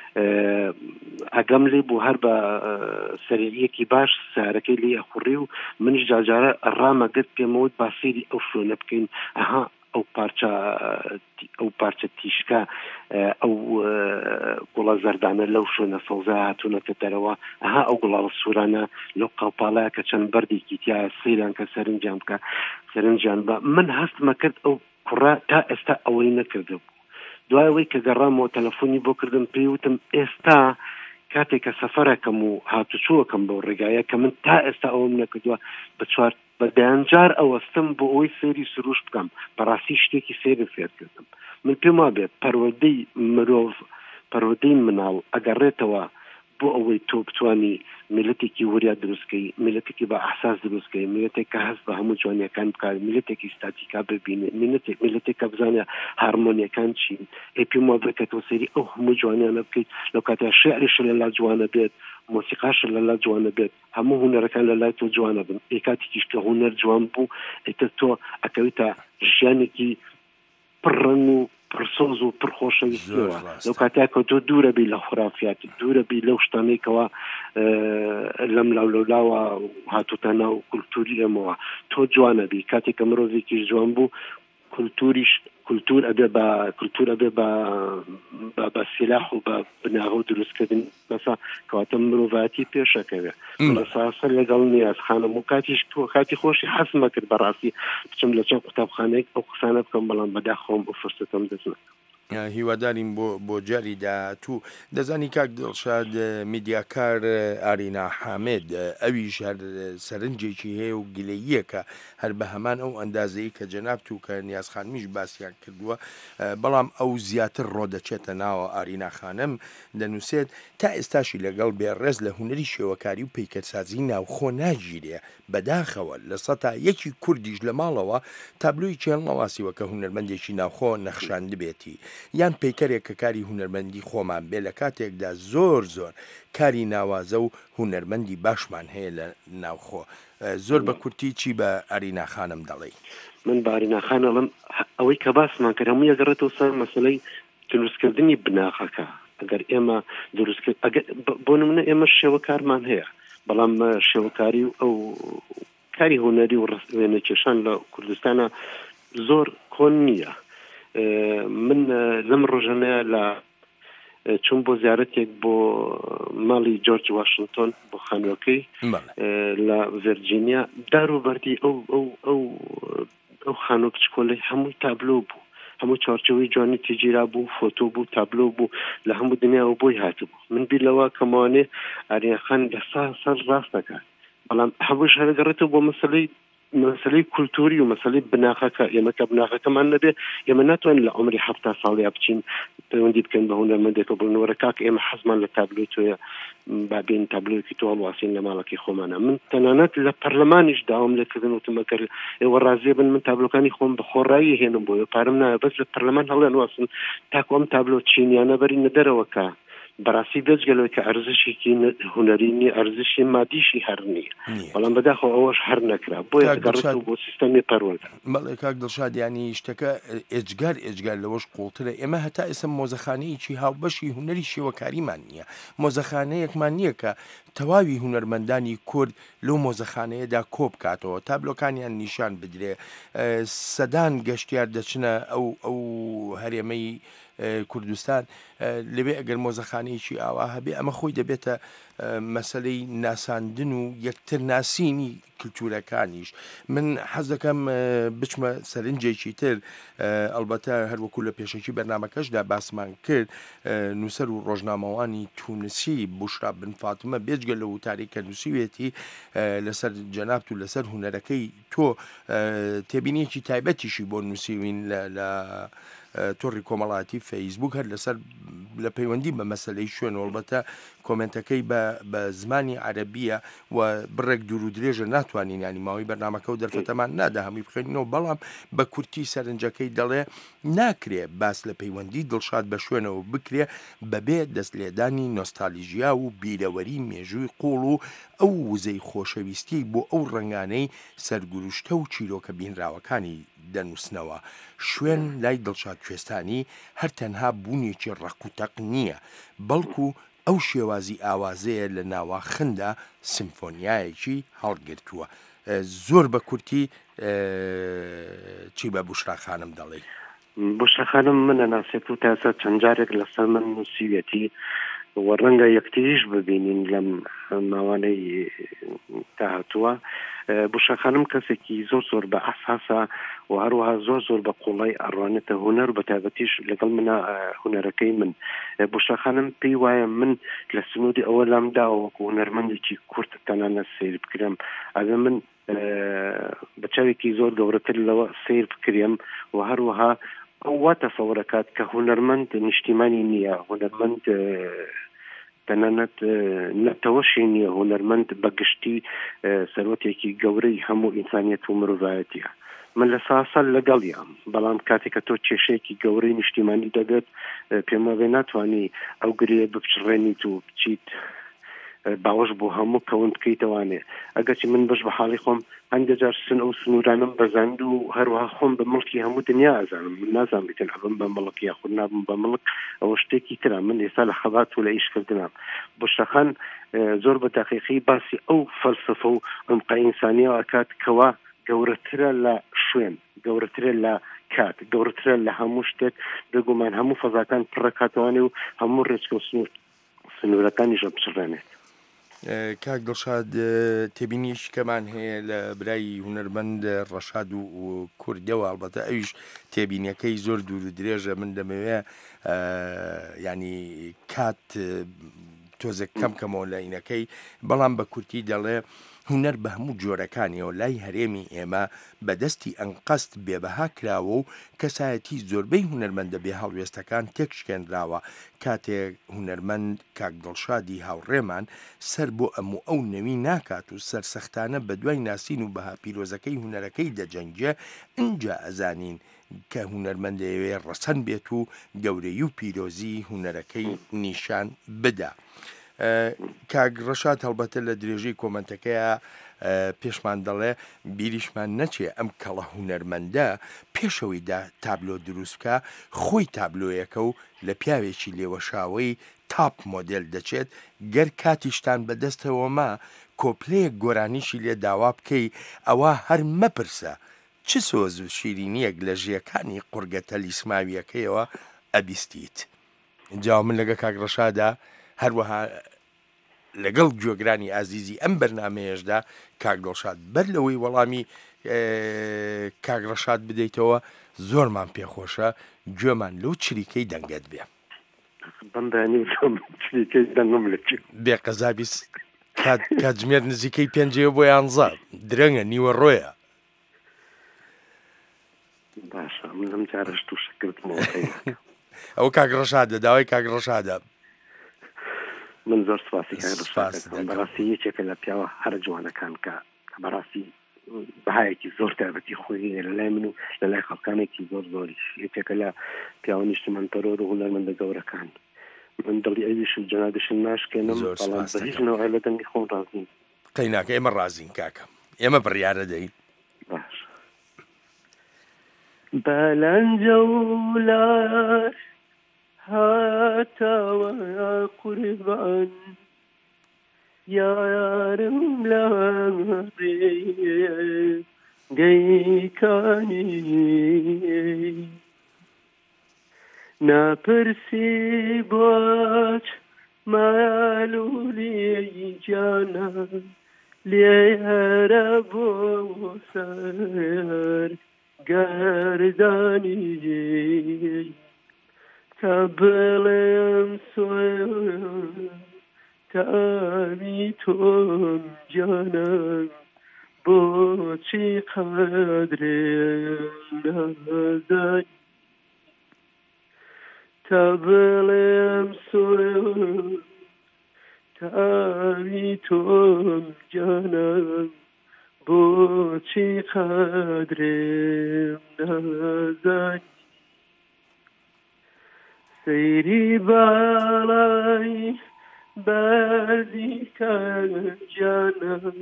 ئەگەم لێ بوو هەر بە سەرەریەکی باش سارەکەی لێ ئەخوڕی و منیش جاجارە ڕامەگرت پێمەوت باسیری ئەو شوێنە بکەین ئەها ئەو پارچە ئەو پارچە تیشکە ئەو گوڵە زەردانە لەو شوێنە سەوزە هاتوونەکە دەرەوە ئەها ئەو گوڵاوە سوورانە لەو قاوپاڵەیە کە چەند بەردێکی تایە سەیران کە سەرنجیان بکە سەرنجیان بە من هەستمە کرد ئەو کوڕا تا ئێستا ئەوەی نەکردە بوو. دوای ئەوەی کە گەڕامەوە تەلەفۆنی بۆ کردم پێیوتم ئێستا کاتێک کە سەفەرەکەم و هاتوچووەکەم بۆ ڕێگایە کە من تا ئێستا ئەوم نەکردووە بە چوار بە دەیانجار ئەوەستم بۆ ئەوەی سێری سروش بکەم بەڕاستی شتێکی سێری فێرکردم. من پێم وابێت پەروەردەی مرۆڤ پەروەردەی مناڵ ئەگەڕێتەوە بۆ ئەوەی تۆ بتوانی میلەتێکی وریا دروستکەی میلەتێکی بە ئەحساس دروستکەی میلەتێک کە هەست بە هەموو جوانیەکان بکات میلەتێکی ستاتیکا ببینێ میلەتێک میلەتێک کە بزانێ هارمۆنیەکان چین ئێ پێم وابێت کە تۆ سەیری ئەو هەموو جوانیانە بکەیت لەو کاتە شێعریش لەلا جوانە بێت مۆسیقاش لەلا جوانە بێت هەموو هونەرەکان لەلای تۆ جوانە بن ئێ کاتێکیش کە هونەر جوان بوو ئێتر تۆ ئەکەویتە ژیانێکی پڕڕەنگ و پرسۆز و پرخۆشەویستیەوە لەو کاتێک کە تۆ دوورە بی لە خوراافیات دوورە بی لەو شتانەیەکەوە لەم لاو لەولاوە هاتوتە ناو کولتوری ئەمەوە تۆ جوانە بی کاتێک کە مرۆڤێکی جوان بوو کولتوریش کولتور ئەبێ بە کولتور ئەبێ بە بە سلاح و بە بناغە و دروستکردن بەسا کەواتە مرۆڤایەتی پێشەکەوێ بەساسە لەگەڵ نیازخانم و کاتیش تۆ کاتی خۆشی حەزمە کرد بەڕاستی بچم لە چەند قوتابخانەیەک ئەو قسانە بکەم بەڵام بەداخەوم بۆ فرسەتم دەست نەکەم. هیوادارین بۆ بۆ جاری داهاتوو دەزانی کاک دڵشاد میدیاکار ئارینا حامێد ئەویش هەر سەرنجێکی هەیە و گلەییەکە هەر بە هەمان ئەو ئەندازەی کە جەنابت و کە نیازخانمیش باسییان کردووە بەڵام ئەو زیاتر ڕۆدەچێتە ناوە ئارینا خانم دەنووسێت تا ئێستاشی لەگەڵ بێڕێز لە هوەری شێوەکاری و پەیکەرسازی ناوخۆ ناگیرێ بەداخەوە لە سەتا یەکی کوردیش لە ماڵەوە تابلۆی چێڵنەواسیوە کە هونەرمەندێکی ناوخۆ نەخشان دەبێتی یان پەیکەرێک کە کاری هونەرمەندی خۆمان بێ لە کاتێکدا زۆر زۆر کاری ناوازە و هونەرمەندی باشمان هەیە لە ناوخۆ. زۆر بە کورتی چی بە ئارینا خانم دەڵێ؟ من بە ئارینا خان ئەڵم ئەوەی کە باسمان کرد هەموو یەگەڕێتەوە سەر مەسەلەی دروستکردنی بناغەکە ئەگەر ئێمە دروستکرد بۆ نمونە ئێمە شێوەکارمان هەیە بەڵام شێوەکاری و ئەو کاری هونەری و وێنە کێشان لە کوردستانە زۆر کۆن نییە. من لەم ڕۆژانەیە لە چوون بۆ زیارەتێک بۆ ماڵی جۆرج واشنگتۆن بۆ خانووەکەی لە ڤێرجینیا داروبەردی ئەو ئەو ئەو ئەو خانوو کچکۆلەی هەمووی تابلۆ بوو هەموو چارچەوەی جوانی تیجیرا بوو فۆتۆ بوو تابلۆ بوو لە هەموو دنیاوە بۆی هاتبوو من بیر لەوە کەمانێ ئاریاخان لەسا سەر ڕاست دەکات بەڵام هەمووش هەرگەڕێتەوە بۆ مەسەلەی مەسەلەی کولتوری و مەسەلەی بناغەکە ئێمە کە بناغەکەمان نەبێ ئێمە ناتوانین لە عمری هەفتا ساڵیا بچین پەیوەندی بکەین بە هونەرمەندێکە بڵنەوەرە کاک ئێمە حەزمان لە تابلۆی تۆیە بابین تابلۆیەکی تۆ هەڵواسین لە ماڵەکەی خۆمانە من تەنانەت لە پەرلەمانیش داوام لێکردن وتمەکە ئێوە ڕازێ بن من تابلۆکانی خۆم بە خۆڕایی هێنم بۆ پارەم نایە بەس لە پەرلەمان هەڵێن واسن تاکو ئەم تابلۆ چینیانە بەرینە دەرەوەکە بەڕاستی دەستگەلەوە کە ئەرزشێکی هوەری نیە ئەرزشی مادیشی هەر نییە بەڵام بەداخۆ ئەوەش هەر نەکرا بۆیە گەڕێتەوە بۆ سیستەمی پەروەردە. بەڵێ کاک دڵشاد ینی شتەکە ئێجگار ئێجگار لەوەش قوڵترە. ئێمە هەتا ئێستا مۆزەخانەیەکی هاوبەشی هوەری شێوەکاریمان نییە، مۆزەخانەیەکمان نییە کە تەواوی هوەرمەندانی کورد لەو مۆزەخانەیەدا کۆ بکاتەوە تابلۆکانیان نیشان بدرێ. سەدان گەشتیار دەچنە ئەو ئەو هەرێمەی کوردستان لەبێ ئەگەر مۆزەخانەیەکی ئاوا هەبێ ئەمە خۆی دەبێتە مەسلەی ناساندن و یەکتر ناسینی کلتورەکانیش. من حەز دەکەم بچمە سەرنجێکی تر ئەلبەتە هەروەکو لە پێشەکی بەرنامەکەشدا باسمان کرد نووسەر و ڕۆژنامەوانی تونسی بوشرا بن فاتمە بێجگە لە وتاری کە نووسیوێتی لەسەر جەنابەت و لەسەر هوەرەکەی تۆ تێبینیەکی تایبەتیشی بۆ نووسیوین لە تۆڕی کۆمەڵاتی فەیسبوک هەر لەسەر لە پەیوەندی بە مەسلەی شوێن ئەلبەتە کۆمنتەکەی بە زمانی عەرەبیە و بڕێک دوور و درێژە ناتوانین ینی ماوەی بەرنامەکە و دەرفەتەمان نادا هەمووی بخێنینەوە بەڵام بە کورتی سەرنجەکەی دەڵێ ناکرێ باس لە پەیوەندی دڵشاد بە شوێنەوە بکرێ بەبێ دەستلێدانی نۆستالژیا و بیرەوەری مێژووی قوڵ و ئەو وزەی خۆشەویستی بۆ ئەو ڕنگانەی سەرگروشتە و چیرۆکە بینراوەکانی دەنووسنەوە. شوێن لای دڵشاد کوێستانی هەر تەنها بوونیێکی ڕقوتەق نییە بەڵکو ئەو شێوازی ئاوازەیە لە ناواخندا سیمفۆنیایەکی هەڵگرتووە. زۆر بە کورتی چی بە بوشرا خانم دەڵێ؟ بوشرا خانم منە ناسێت و تاسە چەند جارێک لەسەر من نووسیوێتی وە ڕەنگە یەکتریش ببینین لەم ماوانەی داهاتووە. بوشرا خانم کەسێکی زۆر زۆر بە ئەساسە و هەروەها زۆر زۆر بە قوڵی ئەڕوانێتە هوەر بە تایبەتیش لەگەڵ منە هوەرەکەی من. بوشرا خانم پێی وایە من لە سنوودی ئەوە لامداوە وەکو هوەرمەندێکی کورد تەنانە سیر بکرم ئەبێ من بە چاوێکی زۆر گەورەتر لەوە سیر بکرێم و هەروەها ئەو وا تەسەوڕەکات کە هوەرمەند نیشتیمانی نییە، هوەرمەند تەنانەت نەتەوەشی نییە، هوەرمەند بەگشتی سەرۆتێکی گەورەی هەموو ئینسانیەت و مرۆڤایەتیە. من لە ساسەل لەگەڵیام بەڵام کاتێک کە تۆ کێشەیەکی گەورەی نیشتیمانی دەگەت پێم وابێ ناتوانانی ئەو گرێ بپچڕێنیت و بچیت باوەش بۆ هەموو کەون بکەیتەوانێ. ئەگەرچی من بەش بە حاڵی خۆم هەندێک جار سن ئەو سنوورانم بەزاند و هەروەها خۆم بە مڵکی هەموو دنیا ئەزانم. من نازانم بێتن ئەبم بە مڵک یاخود نابم بە مڵک ئەوە شتێکی ترە. من ئێستا لە خەبات و لە ئیشکردنم. بوشرا زۆر بە دەقیقی باسی ئەو فەلسفە و عمقە ئینسانیەوە ئەکات کەوا گەورەترە لە شوێن، گەورەترە لە کات، گەورەترە لە هەموو شتێک بگومان هەموو فەزاکان پڕەکاتوانێ و هەموو ڕێچکە و سنوورەکانیش بچڕێنێت. کاک دڵشاد تێبینیش کەمان هەیە لە برای هوەرمەند ڕەشاد و کوردەوە ئەلبەتە ئەویش تێبینیەکەی زۆر دوور و درێژە. من دەمەوێ ینی کات تۆزێک کەم کەمەوە لە عینەکەی بەڵام بە کورتی دەڵێ هوەر بە هەموو جۆرەکانیەوە لای هەرێمی ئێمە بەدەستی ئەنقەست بێبەها کراوە و کەسایەتی زۆربەی هوەرمەندە بێ هەڵوێستەکان تێکشکێنراوە. کاتێک هوەرمەند کاک دڵشادی هاوڕێمان سەر بۆ ئەموو ئەو نەوی ناکات و سەرسەختانە بە دوای ناسین و بەها پیرۆزەکەی هوەرەکەی دەجەنگێ ئینجا ئەزانین کە هوەرمەندەوێ ڕەسەن بێت و گەورەی و پیرۆزی هوەرەکەی نیشان بدا. کاک ڕەشاد هەڵبەتە لە درێژەی کۆمنتەکەیە پێشمان دەڵێ بیریشمان نەچێ ئەم کەڵە هوەرمەندە پێشەوەیدا تابلۆ دروست بکە خۆی تابلۆیەکە و لە پیاوێکی لێوەشاوی تاپ مۆدل دەچێت گەر کاتیشتان بەدەستەوە ما کۆپلەیەک گۆرانیشی لێ داوا بکەی ئەوە هەر مەپرسە چ سۆز و شیرینیەک لە ژیەکانی قورگە تەلیسماویەکەیەوە ئەبیستیت. جا من لەگە کاک ڕەشادا هەروەها لەگەڵ گوێگرانی ئازیزی ئەم بەرنامەیەشدا کاک دڵشاد بەر لەوەی وەڵامی کاک ڕەشاد بدەیتەوە زۆرمان پێخۆشە گوێمان لەو چریکەی دەنگەت بێ. بێ قەزابی کاتژمێر نزیکەی پێنجێ بۆ یانزە درەنگە نیوە ڕۆیە. باشە من لەم جارەش تووشە کردمەوە. ئەو کاک ڕەشادە داوای کاک ڕەشادە. من زۆر سپاسی بەڕاستی یەکێکە لە پیاوە هەر جوانەکان کە بەڕاستی بەهایەکی زۆر تایبەتی خۆی لە لای من و لە لای خەڵکانێکی زۆر زۆریش یەکێکە لە پیاوە نیشتمانتەرۆر و هوەرمەندە گەورەکان. من دڵی ئەویش جەنابیشم ناشکێنم بەڵام بە هیچ نەوەی لە دەنگی خۆم ڕازین قەیناکە ئێمە ڕازین کاکەم ئێمە بڕیارە دەین باش بەلەنجە ولار هاتەوە قوربان یارم لە ڕێگەیکانی ناپرسی بۆچ مالولی جانە لێرە بۆ سەر گەردانی تا بڵێم سوێن تامی تۆم جانم بۆچی قەدرێم نازانی تا بڵێم سوێن تامی تۆم جانم بۆچی قەدرێم نازانی سەیری باڵای بەردی کەنجانم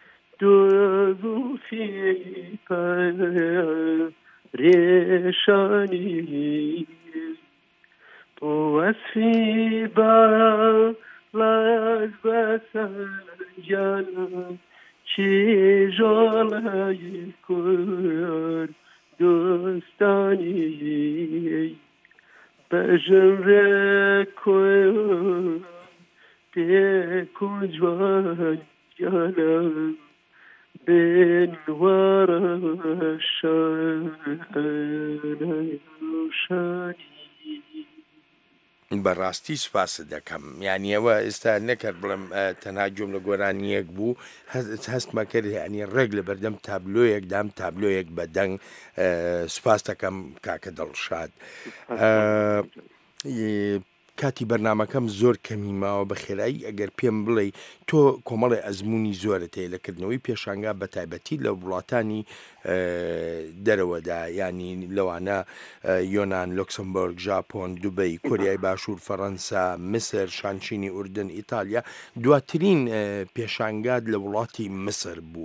دۆزوفی پەرێشانی وەسفی باڵای بەسەنجانم چێژۆڵای کورد دۆستانی بەژنرێ کورد پێک و جوان جانم بێنوارە شانی بەڕاستی سوپاست دەکەم یانیەوە ئێستا نەکرد بڵم تەنها جۆم لە گۆرانیەک بوو هەستمە کرد ینی ڕێک لە بەردەم تابلۆیەک دام تابلۆیەک بە دەنگ سوپاس دەکەم کاکە دڵشاد کاتی بەرنمەکەم زۆر کەمی ماوە بە خێرایی ئەگەر پێم بڵێ تۆ کۆمەڵی ئەزمموی زۆرت هەیە لەکردنەوەی پێشانگا بە تایبەتی لە وڵاتانی دەرەوەدا ینی لەوانە یۆناان لۆکسمبۆرگ ژاپۆن دوبەی کۆریای باشوور فەڕەنسا مسر شانچینی ئوردن ئیتالیا دواترین پێشانگات لە وڵاتی مسر بوو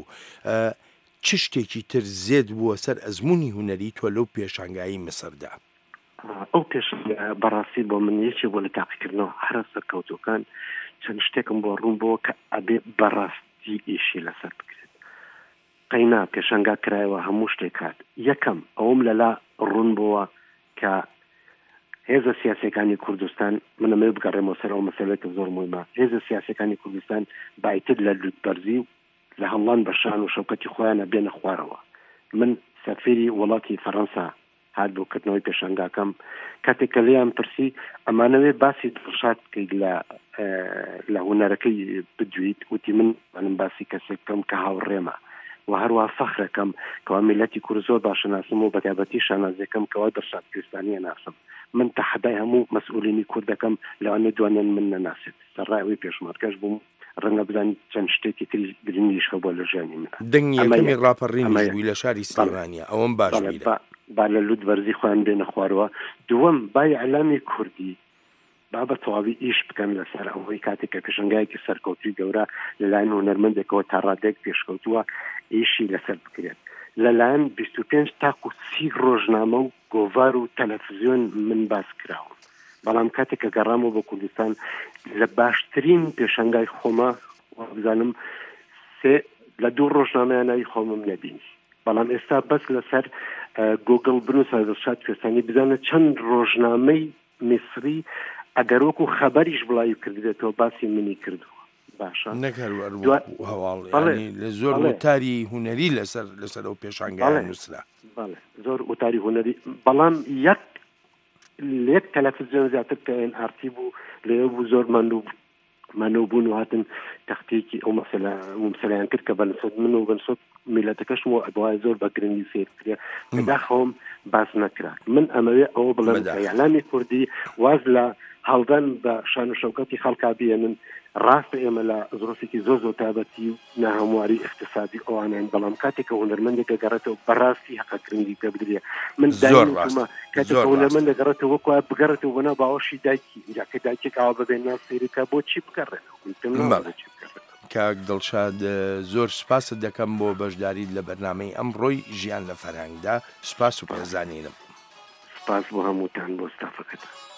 چ شتێکی تر زێت بووە سەر ئەزمموی هوەری تۆ لەو پێشانگایی مسردا ئەو پێش بەڕاستی بۆ من یەکی بۆ لە تاقیکردنەوە هەرە سەرکەوتەکان چەند شتێکم بۆ ڕوون بۆ کە ئەبێ بەڕاستی ئیشی لەسەر بکرێت قەینا پێشەنگا کرایەوە هەموو شتێک کات یەکەم ئەوم لەلا ڕوون بووە کە هێزە سیاسەکانی کوردستان منەمە بگەڕێمەوە سەر ئەو مەسەلەیەکە زۆر مهمە هێزە سیاسەکانی کوردستان بایتر لە لوتبەرزی و لە هەڵان بەشان و شەوکەتی خۆیانە بێنە خوارەوە من سەفیری وڵاتی فەڕەنسا هات بۆ کردنەوەی پێشەنگاکەم کاتێک کە لێیان پرسی ئەمانەوێ باسی دڵشاد بکەیت لە لە هوەرەکەی بدویت وتی من منم باسی کەسێک بکەم کە هاوڕێمە و هەروە فەخرەکەم کەوا میلەتی کورد زۆر باشناسم و بەتایبەتی شانازیەکەم کەوا دڵشاد کوێستانیە ناسم من تەحەدای هەموو مەسئولینی کوردەکەم لەوانێ دوانیان من نەناسێت سەرڕایەوەی پێشمەرگەش بووم ڕەنگە بدەن چەند شتێکی تری گرنگیش خە بۆ لە ژیانی من دەنگی ڕاپەڕینی بووی لە شاری سلێمانیا ئەوەم باش با لە لوتبەرزی خۆیان بێنە خوارەوە دووەم بای ئەلامی کوردی با بە تەواوی ئیش بکەن لەسەر ئەوەی کاتێک کە پێشەنگایەکی سەرکەوتوی گەورە لەلایەن هونەرمەندێکەوە تا ڕادێک پێشکەوتووە ئیشی لەسەر بکرێت لەلایەن بیست و پێنج تاکو سی ڕۆژنامە و گۆڤار و تەلەڤیزیۆن من باس کراوە بەڵام کاتێک کە گەڕامەوە بە کوردستان لە باشترین پێشەنگای خۆمە بزانم سێ لە دوو ڕۆژنامەیانایی خۆمم نەبینی بەڵام ئێستا بەس لەسەر گۆگڵ بنووسە دڵشاد کوێستانی بزانە چەند ڕۆژنامەی میسری ئەگەر وەکو خەبەریش بڵاوی کردێتەوە باسی منی کردووە باشە هەواڵ لە زۆر وتاری هوەری لەسەر لەسەر ئەو پێشانگای نووسرا زۆر وتاری هوەری بەڵام یەک لێک تەلەڤیزیۆن زیاتر کە ئێن ئارتی بوو لێ بوو زۆر مندوو مانەوبوون و هاتن تەختێکی ئەو مەسەلەیان کرد کە بەنسەد من و بەنسەد میلەتەکەشم و ئەبوای زۆر بە گرنگی سیر کرێ لەداخەوم باس نەکرا من ئەمەوێ ئەوە بڵێم ئەعلامی کوردی واز لە هەڵدان بە شان و شەوکەتی خەڵکا بێنن ڕاستە ئێمە لە زۆرسێکی زۆ زۆ تابەتی و ناهەمواری اقتصادی ئەوانیان بەڵام کاتێکە هونەرمەندێکە گەڕێتەوە بەڕاستی حەقەکردنی پێ بدرێ من داینمە کاتێک هونەرمەندە گەڕێتەوە وەکو بگەڕێتەوە بۆنا باوەشی دایکی اینجاکە دایکێک ئاوا ببێن ناو سێریکە بۆچی بگەڕێنەوە کاک دڵشاد زۆر سپاست دەکەم بۆ بەشداریت لە بەرنامەی ئەمڕۆی ژیان لە فەرهەنگدا سپاس و پێزانینم سپاس بۆ هەمووتان بۆ ستافەکەتان